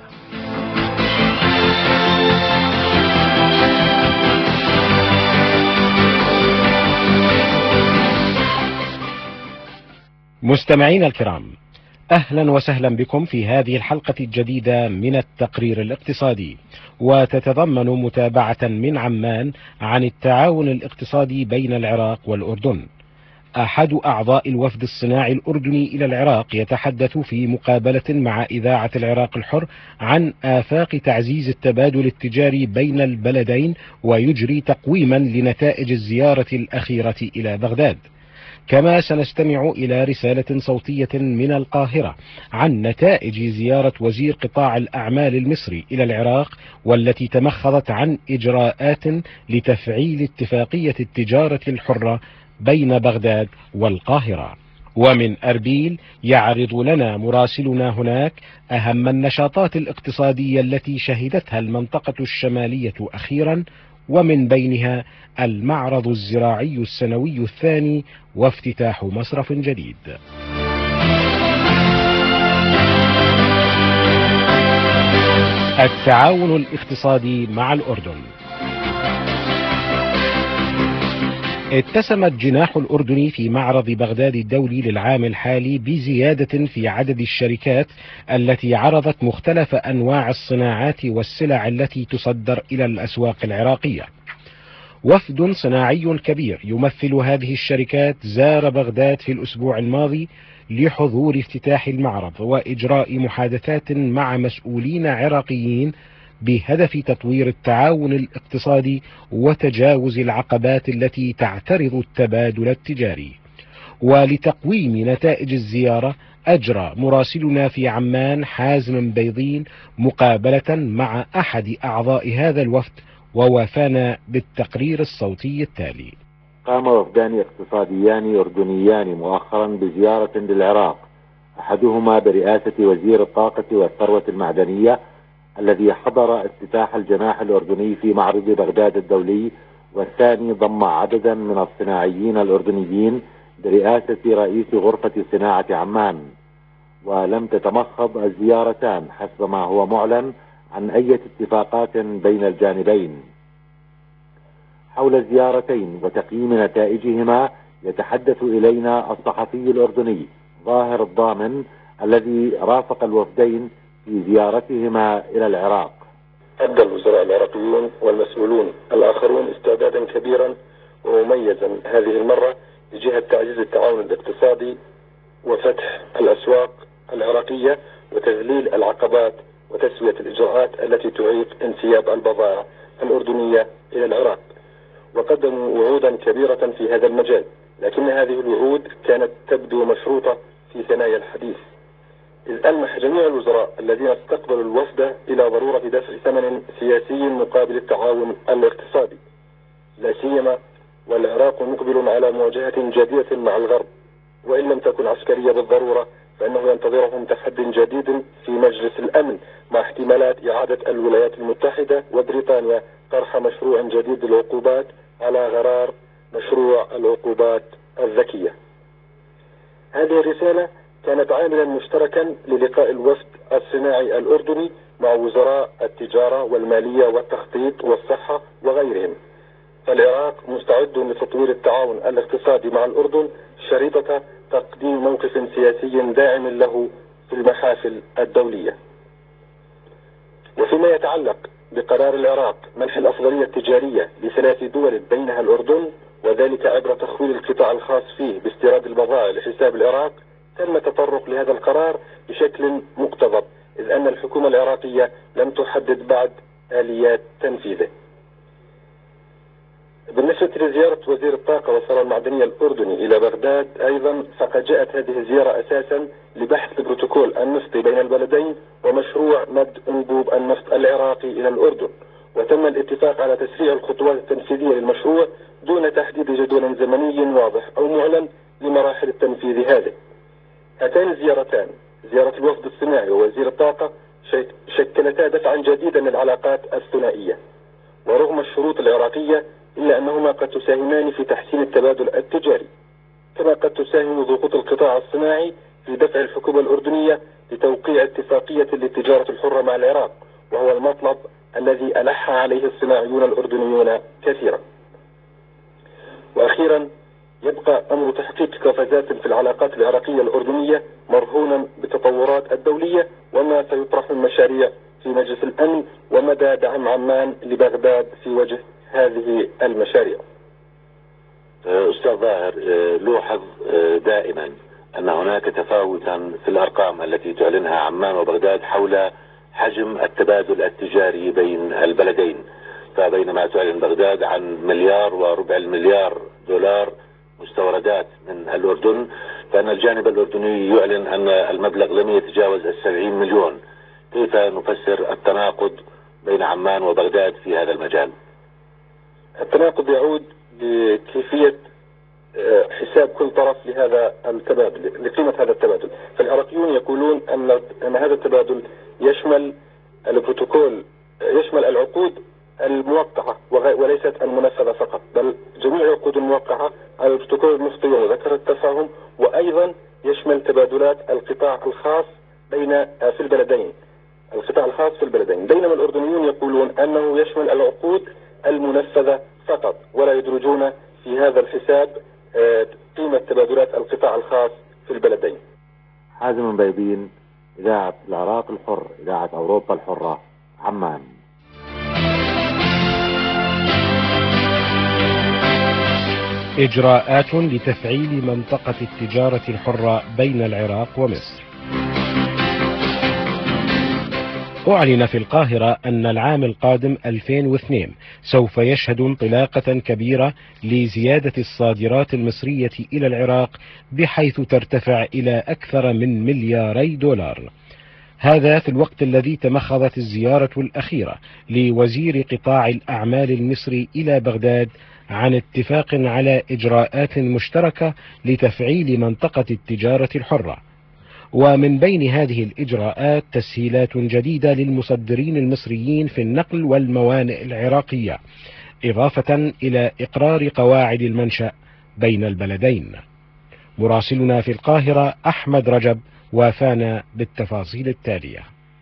A: مستمعين الكرام، أهلا وسهلا بكم في هذه الحلقة الجديدة من التقرير الاقتصادي، وتتضمن متابعة من عمان عن التعاون الاقتصادي بين العراق والأردن. أحد أعضاء الوفد الصناعي الأردني إلى العراق يتحدث في مقابلة مع إذاعة العراق الحر عن آفاق تعزيز التبادل التجاري بين البلدين، ويجري تقويما لنتائج الزيارة الأخيرة إلى بغداد. كما سنستمع إلى رسالة صوتية من القاهرة عن نتائج زيارة وزير قطاع الأعمال المصري إلى العراق، والتي تمخضت عن إجراءات لتفعيل اتفاقية التجارة الحرة بين بغداد والقاهرة. ومن أربيل يعرض لنا مراسلنا هناك أهم النشاطات الاقتصادية التي شهدتها المنطقة الشمالية أخيرا، ومن بينها المعرض الزراعي السنوي الثاني وافتتاح مصرف جديد. التعاون الاقتصادي مع الأردن. اتسم الجناح الأردني في معرض بغداد الدولي للعام الحالي بزيادة في عدد الشركات التي عرضت مختلف أنواع الصناعات والسلع التي تصدر إلى الأسواق العراقية. وفد صناعي كبير يمثل هذه الشركات زار بغداد في الأسبوع الماضي لحضور افتتاح المعرض وإجراء محادثات مع مسؤولين عراقيين بهدف تطوير التعاون الاقتصادي وتجاوز العقبات التي تعترض التبادل التجاري. ولتقويم نتائج الزيارة أجرى مراسلنا في عمان حازم بيضين مقابلة مع أحد أعضاء هذا الوفد، ووافانا بالتقرير الصوتي التالي.
P: قام وفدان اقتصاديان أردنيان مؤخرا بزيارة للعراق، أحدهما برئاسة وزير الطاقة والثروة المعدنية الذي حضر افتتاح الجناح الأردني في معرض بغداد الدولي، والثاني ضم عددا من الصناعيين الأردنيين برئاسة رئيس غرفة صناعة عمان. ولم تتمخض الزيارتان حسب ما هو معلن عن أي اتفاقات بين الجانبين. حول الزيارتين وتقييم نتائجهما يتحدث إلينا الصحفي الأردني ظاهر الضامن الذي رافق الوفدين في زيارتهما إلى العراق.
Q: أبدى الوزراء العراقيون والمسؤولون الآخرون استعدادا كبيرا ومميزا هذه المرة لجهة تعزيز التعاون الاقتصادي وفتح الأسواق العراقية وتذليل العقبات وتسوية الإجراءات التي تعيق انسياب البضائع الأردنية إلى العراق، وقدموا وعودا كبيرة في هذا المجال، لكن هذه الوعود كانت تبدو مشروطة في ثنايا الحديث، إذ ألمح جميع الوزراء الذين استقبلوا الوفد إلى ضرورة دفع ثمن سياسي مقابل التعاون الاقتصادي، لا سيما والعراق مقبل على مواجهة جديدة مع الغرب، وإن لم تكن عسكرية بالضرورة فإنه ينتظرهم تحد جديد في مجلس الأمن مع احتمالات إعادة الولايات المتحدة وبريطانيا طرح مشروع جديد للعقوبات على غرار مشروع العقوبات الذكية. هذه الرسالة كانت عاملا مشتركا للقاء الوفد الصناعي الأردني مع وزراء التجارة والمالية والتخطيط والصحة وغيرهم. فالعراق مستعد لتطوير التعاون الاقتصادي مع الأردن شريطة تقديم موقف سياسي داعم له في المحافل الدولية. وفيما يتعلق بقرار العراق منح الأفضلية التجارية لثلاث دول بينها الأردن، وذلك عبر تخويل القطاع الخاص فيه باستيراد البضائع لحساب العراق، تم التطرق لهذا القرار بشكل مقتضب، إذ أن الحكومة العراقية لم تحدد بعد آليات تنفيذه. بالنسبة لزيارة وزير الطاقة والثروة المعدنية الأردني إلى بغداد أيضا، فقد جاءت هذه الزيارة أساسا لبحث البروتوكول النفطي بين البلدين ومشروع مد أنبوب النفط العراقي إلى الأردن، وتم الاتفاق على تسريع الخطوات التنفيذية للمشروع دون تحديد جدول زمني واضح أو معلن لمراحل التنفيذ هذه. هاتان الزيارتان، زيارة الوفد الصناعي ووزير الطاقة، شكلتا دفعا جديدا للعلاقات الثنائية، ورغم الشروط العراقية إلا أنهما قد تساهمان في تحسين التبادل التجاري، كما قد تساهم ضغوط القطاع الصناعي في دفع الحكومة الأردنية لتوقيع اتفاقية للتجارة الحرة مع العراق، وهو المطلب الذي ألح عليه الصناعيون الأردنيون كثيرا. وأخيرا، يبقى أمر تحقيق قفزات في العلاقات العراقية الأردنية مرهونا بالتطورات الدولية وما سيطرح من مشاريع في مجلس الأمن ومدى دعم عمان لبغداد في وجه هذه المشاريع.
P: أستاذ ظاهر، لوحظ دائما أن هناك تفاوتا في الأرقام التي تعلنها عمان وبغداد حول حجم التبادل التجاري بين البلدين، فبينما تعلن بغداد عن مليار وربع المليار دولار مستوردات من الأردن، فإن الجانب الأردني يعلن أن المبلغ لم يتجاوز السبعين مليون. كيف نفسر التناقض بين عمان وبغداد في هذا المجال؟
Q: التناقض يعود لكيفية حساب كل طرف لهذا التبادل، لقيمة هذا التبادل. فالعراقيون يقولون أن أن هذا التبادل يشمل البروتوكول، يشمل العقود الموقعة وليست المنفذة فقط، بل جميع العقود الموقعة على البروتوكول النفطي ومذكرة التفاهم، وأيضا يشمل تبادلات القطاع الخاص بين في البلدين، القطاع الخاص في البلدين، بينما الأردنيون يقولون أنه يشمل العقود المنفذة فقط، ولا يدرجون في هذا الحساب قيمة تبادلات القطاع الخاص في البلدين.
P: حازم بيبين، إذاعة العراق الحر، إذاعة أوروبا الحرة، عمان.
A: إجراءات لتفعيل منطقة التجارة الحرة بين العراق ومصر. أعلن في القاهرة أن العام القادم ألفين واثنين سوف يشهد انطلاقة كبيرة لزيادة الصادرات المصرية إلى العراق، بحيث ترتفع إلى أكثر من ملياري دولار. هذا في الوقت الذي تمخضت الزيارة الأخيرة لوزير قطاع الأعمال المصري إلى بغداد عن اتفاق على إجراءات مشتركة لتفعيل منطقة التجارة الحرة. ومن بين هذه الإجراءات تسهيلات جديدة للمصدرين المصريين في النقل والموانئ العراقية، إضافة إلى إقرار قواعد المنشأ بين البلدين. مراسلنا في القاهرة أحمد رجب وافانا بالتفاصيل التالية.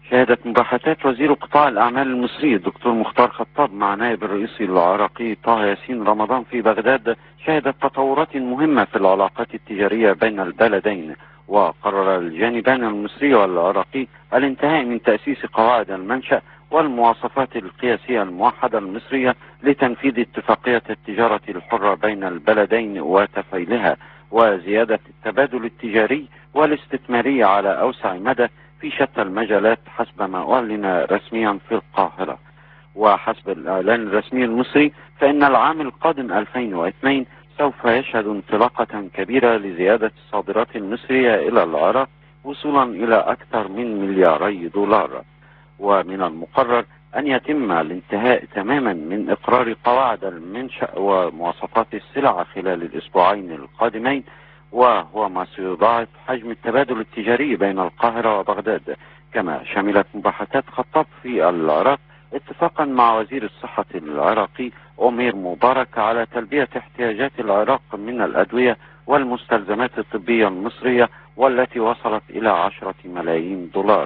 H: شهدت مباحثات وزير قطاع الأعمال المصري الدكتور مختار خطاب مع نائب الرئيس العراقي طه ياسين رمضان في بغداد شهدت تطورات مهمة في العلاقات التجارية بين البلدين، وقرر الجانبان المصري والعراقي الانتهاء من تأسيس قواعد المنشأ والمواصفات القياسية الموحدة المصرية لتنفيذ اتفاقية التجارة الحرة بين البلدين وتفعيلها، وزيادة التبادل التجاري والاستثماري على أوسع مدى في شتى المجالات حسب ما أعلن رسميا في القاهرة. وحسب الإعلان الرسمي المصري فإن العام القادم ألفين واثنين سوف يشهد انطلاقة كبيرة لزيادة الصادرات المصرية إلى العراق وصولا إلى أكثر من ملياري دولار. ومن المقرر أن يتم الانتهاء تماما من إقرار قواعد المنشأ ومواصفات السلع خلال الأسبوعين القادمين، وهو ما سيضاعف حجم التبادل التجاري بين القاهرة وبغداد. كما شملت مباحثات خطاب في العراق اتفاقا مع وزير الصحة العراقي أمير مبارك على تلبية احتياجات العراق من الأدوية والمستلزمات الطبية المصرية والتي وصلت إلى عشرة ملايين دولار.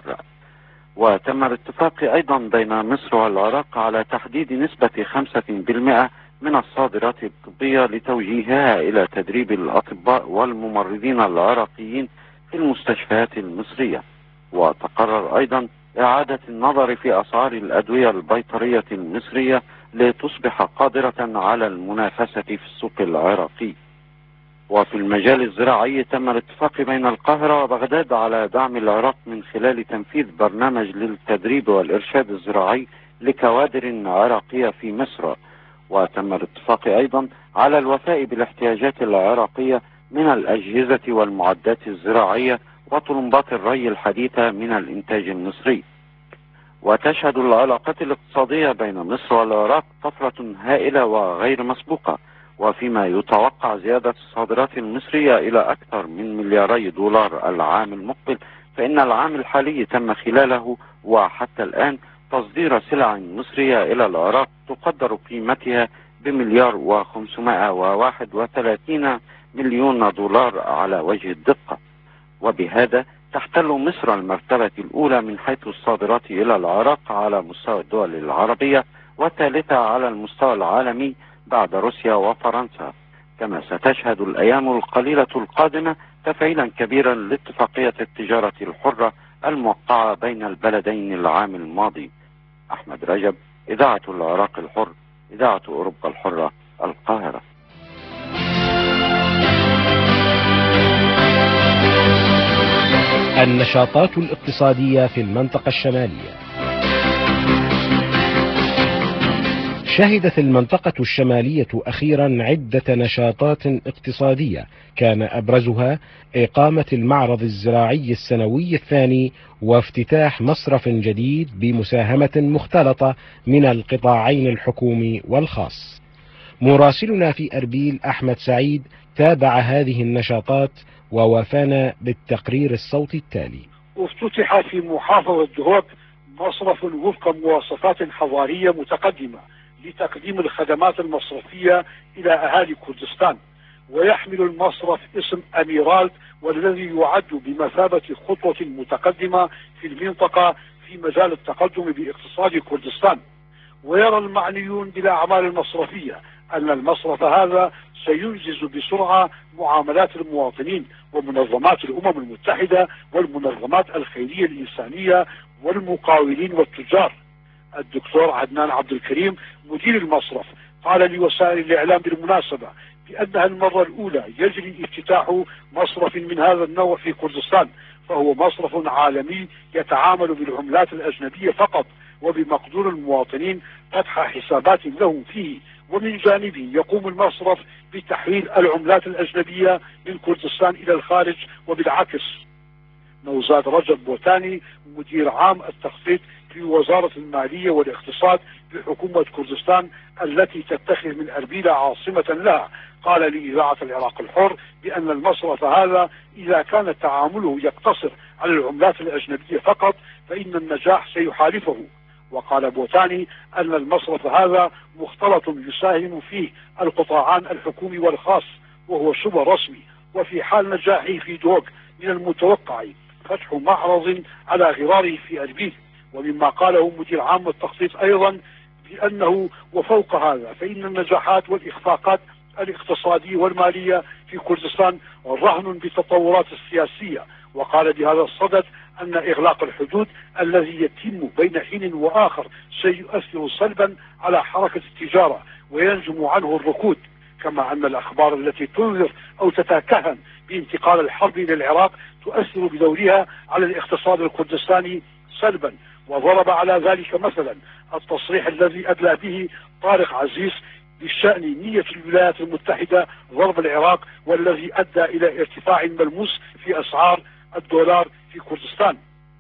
H: وتم الاتفاق أيضا بين مصر والعراق على تحديد نسبة خمسة بالمئة من الصادرات الطبية لتوجيهها إلى تدريب الأطباء والممرضين العراقيين في المستشفيات المصرية. وتقرر أيضا إعادة النظر في أسعار الأدوية البيطرية المصرية لتصبح قادرة على المنافسة في السوق العراقي. وفي المجال الزراعي تم الاتفاق بين القاهرة وبغداد على دعم العراق من خلال تنفيذ برنامج للتدريب والإرشاد الزراعي لكوادر عراقية في مصر. وتم الاتفاق أيضا على الوفاء بالاحتياجات العراقية من الأجهزة والمعدات الزراعية وطلمبات الري الحديثة من الإنتاج المصري. وتشهد العلاقات الاقتصادية بين مصر والعراق طفرة هائلة وغير مسبوقة، وفيما يتوقع زيادة الصادرات المصرية إلى أكثر من ملياري دولار العام المقبل، فإن العام الحالي تم خلاله وحتى الآن تصدير سلع مصرية إلى العراق تقدر قيمتها بمليار وخمسمائة وواحد وثلاثين مليون دولار على وجه الدقة. وبهذا تحتل مصر المرتبة الأولى من حيث الصادرات إلى العراق على مستوى الدول العربية، والثالثة على المستوى العالمي بعد روسيا وفرنسا. كما ستشهد الأيام القليلة القادمة تفعيلا كبيرا لاتفاقية التجارة الحرة الموقعة بين البلدين العام الماضي. أحمد رجب، إذاعة العراق الحر، إذاعة أوروبا الحرة، القاهرة.
A: النشاطات الاقتصادية في المنطقة الشمالية. شهدت المنطقة الشمالية أخيرا عدة نشاطات اقتصادية كان أبرزها إقامة المعرض الزراعي السنوي الثاني وافتتاح مصرف جديد بمساهمة مختلطة من القطاعين الحكومي والخاص. مراسلنا في أربيل أحمد سعيد تابع هذه النشاطات ووافانا بالتقرير الصوتي التالي.
R: افتتح في محافظة دهوك مصرف وفق مواصفات حضارية متقدمة لتقديم الخدمات المصرفية إلى أهالي كردستان، ويحمل المصرف اسم أميرالد، والذي يعد بمثابة خطوة متقدمة في المنطقة في مجال التقدم باقتصاد كردستان. ويرى المعنيون بالأعمال المصرفية أن المصرف هذا سينجز بسرعة معاملات المواطنين ومنظمات الأمم المتحدة والمنظمات الخيرية الإنسانية والمقاولين والتجار. الدكتور عدنان عبد الكريم مدير المصرف قال لوسائل الإعلام بالمناسبة بأنها المرة الأولى يجري افتتاح مصرف من هذا النوع في كردستان، فهو مصرف عالمي يتعامل بالعملات الأجنبية فقط، وبمقدور المواطنين فتح حسابات لهم فيه، ومن جانبه يقوم المصرف بتحويل العملات الأجنبية من كردستان إلى الخارج وبالعكس. نوزاد رجب بوتاني مدير عام التخطيط في وزارة المالية والاقتصاد بحكومة كردستان التي تتخذ من أربيل عاصمة لها قال لإذاعة العراق الحر بأن المصرف هذا إذا كان تعامله يقتصر على العملات الأجنبية فقط فإن النجاح سيحالفه. وقال بوتاني أن المصرف هذا مختلط يساهم فيه القطاعان الحكومي والخاص، وهو شبه رسمي، وفي حال نجاحه في دوق من المتوقع فتح معرض على غراره في أربيل، ومما قاله مدير عام التخطيط أيضا بأنه وفوق هذا فإن النجاحات والإخفاقات الاقتصادية والمالية في كردستان رهن بالتطورات السياسية. وقال بهذا الصدد أن إغلاق الحدود الذي يتم بين حين وآخر سيؤثر سلبا على حركة التجارة وينجم عنه الركود، كما أن الأخبار التي تنذر أو تتكهن بانتقال الحرب إلى العراق تؤثر بدورها على الاقتصاد الكردستاني سلبا. وضرب على ذلك مثلا التصريح الذي أدلى به طارق عزيز بشأن نية الولايات المتحدة ضرب العراق، والذي أدى إلى ارتفاع ملموس في أسعار الدولار في كردستان.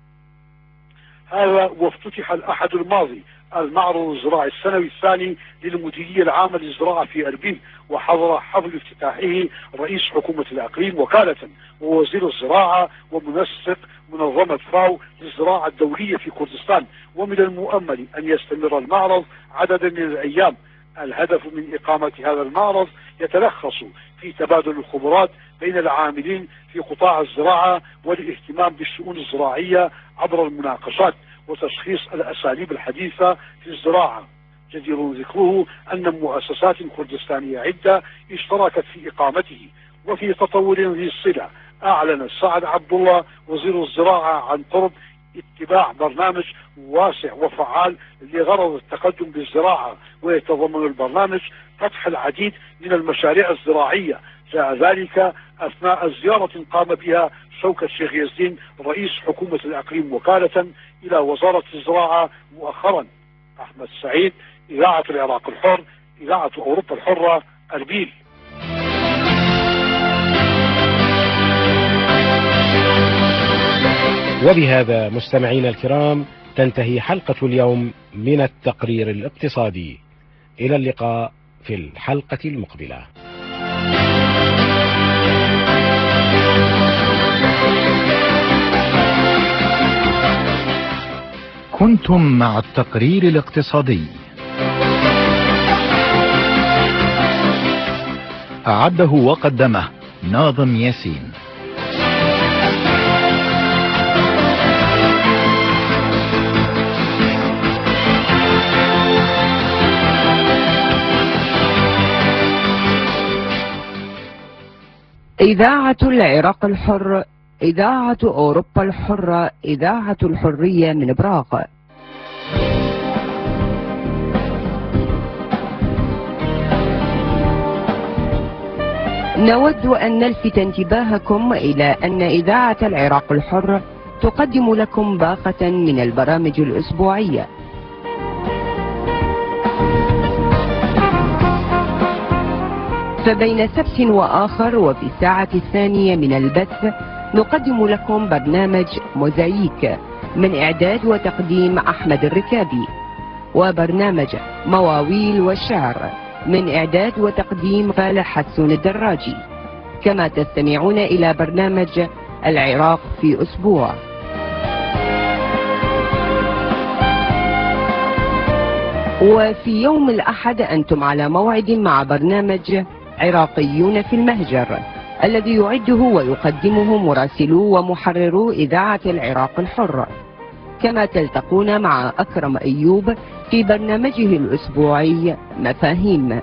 R: هذا وافتتح الأحد الماضي المعرض الزراعي السنوي الثاني للمديرية العامة للزراعة في أربيل، وحضر حفل افتتاحه رئيس حكومة الإقليم وكالة ووزير الزراعة ومنسق منظمة فاو للزراعة الدولية في كردستان. ومن المؤمل أن يستمر المعرض عددا من الأيام. الهدف من إقامة هذا المعرض يتلخص في تبادل الخبرات بين العاملين في قطاع الزراعة والاهتمام بالشؤون الزراعية عبر المناقشات وتشخيص الأساليب الحديثة في الزراعة. جدير ذكره أن مؤسسات كردستانية عدة اشتركت في إقامته. وفي تطور ذي الصلة أعلن سعد عبد الله وزير الزراعة عن قرب اتباع برنامج واسع وفعال لغرض التقدم بالزراعة، ويتضمن البرنامج فتح العديد من المشاريع الزراعية. جاء ذلك أثناء زيارة قام بها شوكت شيخ يزدين رئيس حكومة الإقليم وكالة إلى وزارة الزراعة مؤخرا. أحمد سعيد، إذاعة العراق الحر، إذاعة أوروبا الحرة، أربيل.
A: وبهذا مستمعينا الكرام تنتهي حلقة اليوم من التقرير الاقتصادي. إلى اللقاء في الحلقة المقبلة.
B: كنتم مع التقرير الاقتصادي، أعده وقدمه ناظم ياسين.
K: إذاعة العراق الحر، إذاعة أوروبا الحرة، إذاعة الحرية من براغ. نود أن نلفت انتباهكم إلى أن إذاعة العراق الحر تقدم لكم باقة من البرامج الأسبوعية. فبين سبت وآخر وفي الساعة الثانية من البث نقدم لكم برنامج موزايك من إعداد وتقديم أحمد الركابي، وبرنامج مواويل والشعر من إعداد وتقديم فالح حسون الدراجي. كما تستمعون إلى برنامج العراق في أسبوع. وفي يوم الأحد أنتم على موعد مع برنامج عراقيون في المهجر الذي يعده ويقدمه مراسلو ومحررو إذاعة العراق الحر. كما تلتقون مع أكرم أيوب في برنامجه الأسبوعي مفاهيم.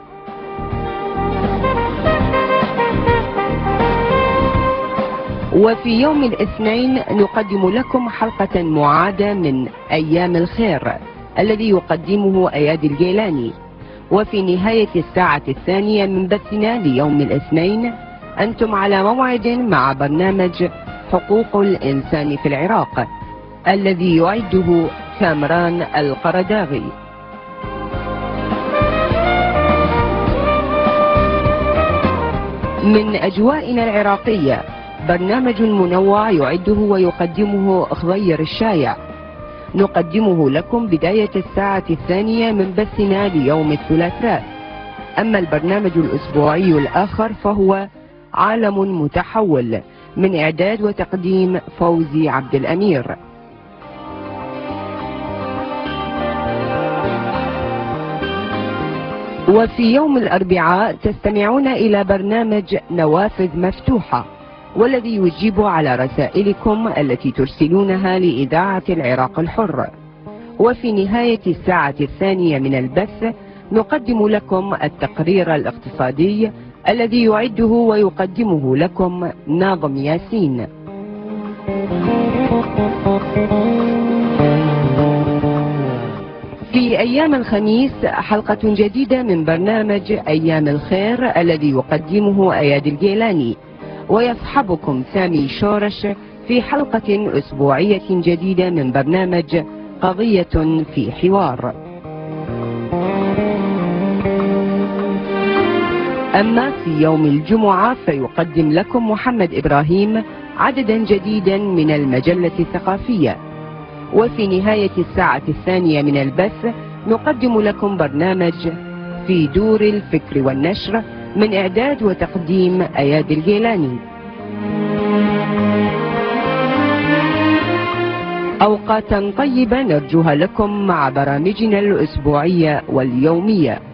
K: وفي يوم الاثنين نقدم لكم حلقة معادة من أيام الخير الذي يقدمه أياد الجيلاني. وفي نهاية الساعة الثانية من بثنا ليوم الاثنين أنتم على موعد مع برنامج حقوق الإنسان في العراق الذي يعده كامران القرداغي. من أجوائنا العراقية برنامج منوع يعده ويقدمه خضير الشايع. نقدمه لكم بداية الساعة الثانية من بثنا ليوم الثلاثاء. أما البرنامج الأسبوعي الآخر فهو عالم متحول من إعداد وتقديم فوزي عبد الأمير. وفي يوم الأربعاء تستمعون إلى برنامج نوافذ مفتوحة والذي يجيب على رسائلكم التي ترسلونها لإذاعة العراق الحر. وفي نهاية الساعة الثانية من البث نقدم لكم التقرير الاقتصادي الذي يعده ويقدمه لكم ناظم ياسين. في أيام الخميس حلقة جديدة من برنامج أيام الخير الذي يقدمه أياد الجيلاني، ويصحبكم سامي شورش في حلقة أسبوعية جديدة من برنامج قضية في حوار. أما في يوم الجمعة فيقدم لكم محمد إبراهيم عددا جديدا من المجلة الثقافية. وفي نهاية الساعة الثانية من البث نقدم لكم برنامج في دور الفكر والنشر من إعداد وتقديم أياد الجيلاني. أوقاتا طيبة نرجوها لكم مع برامجنا الأسبوعية واليومية.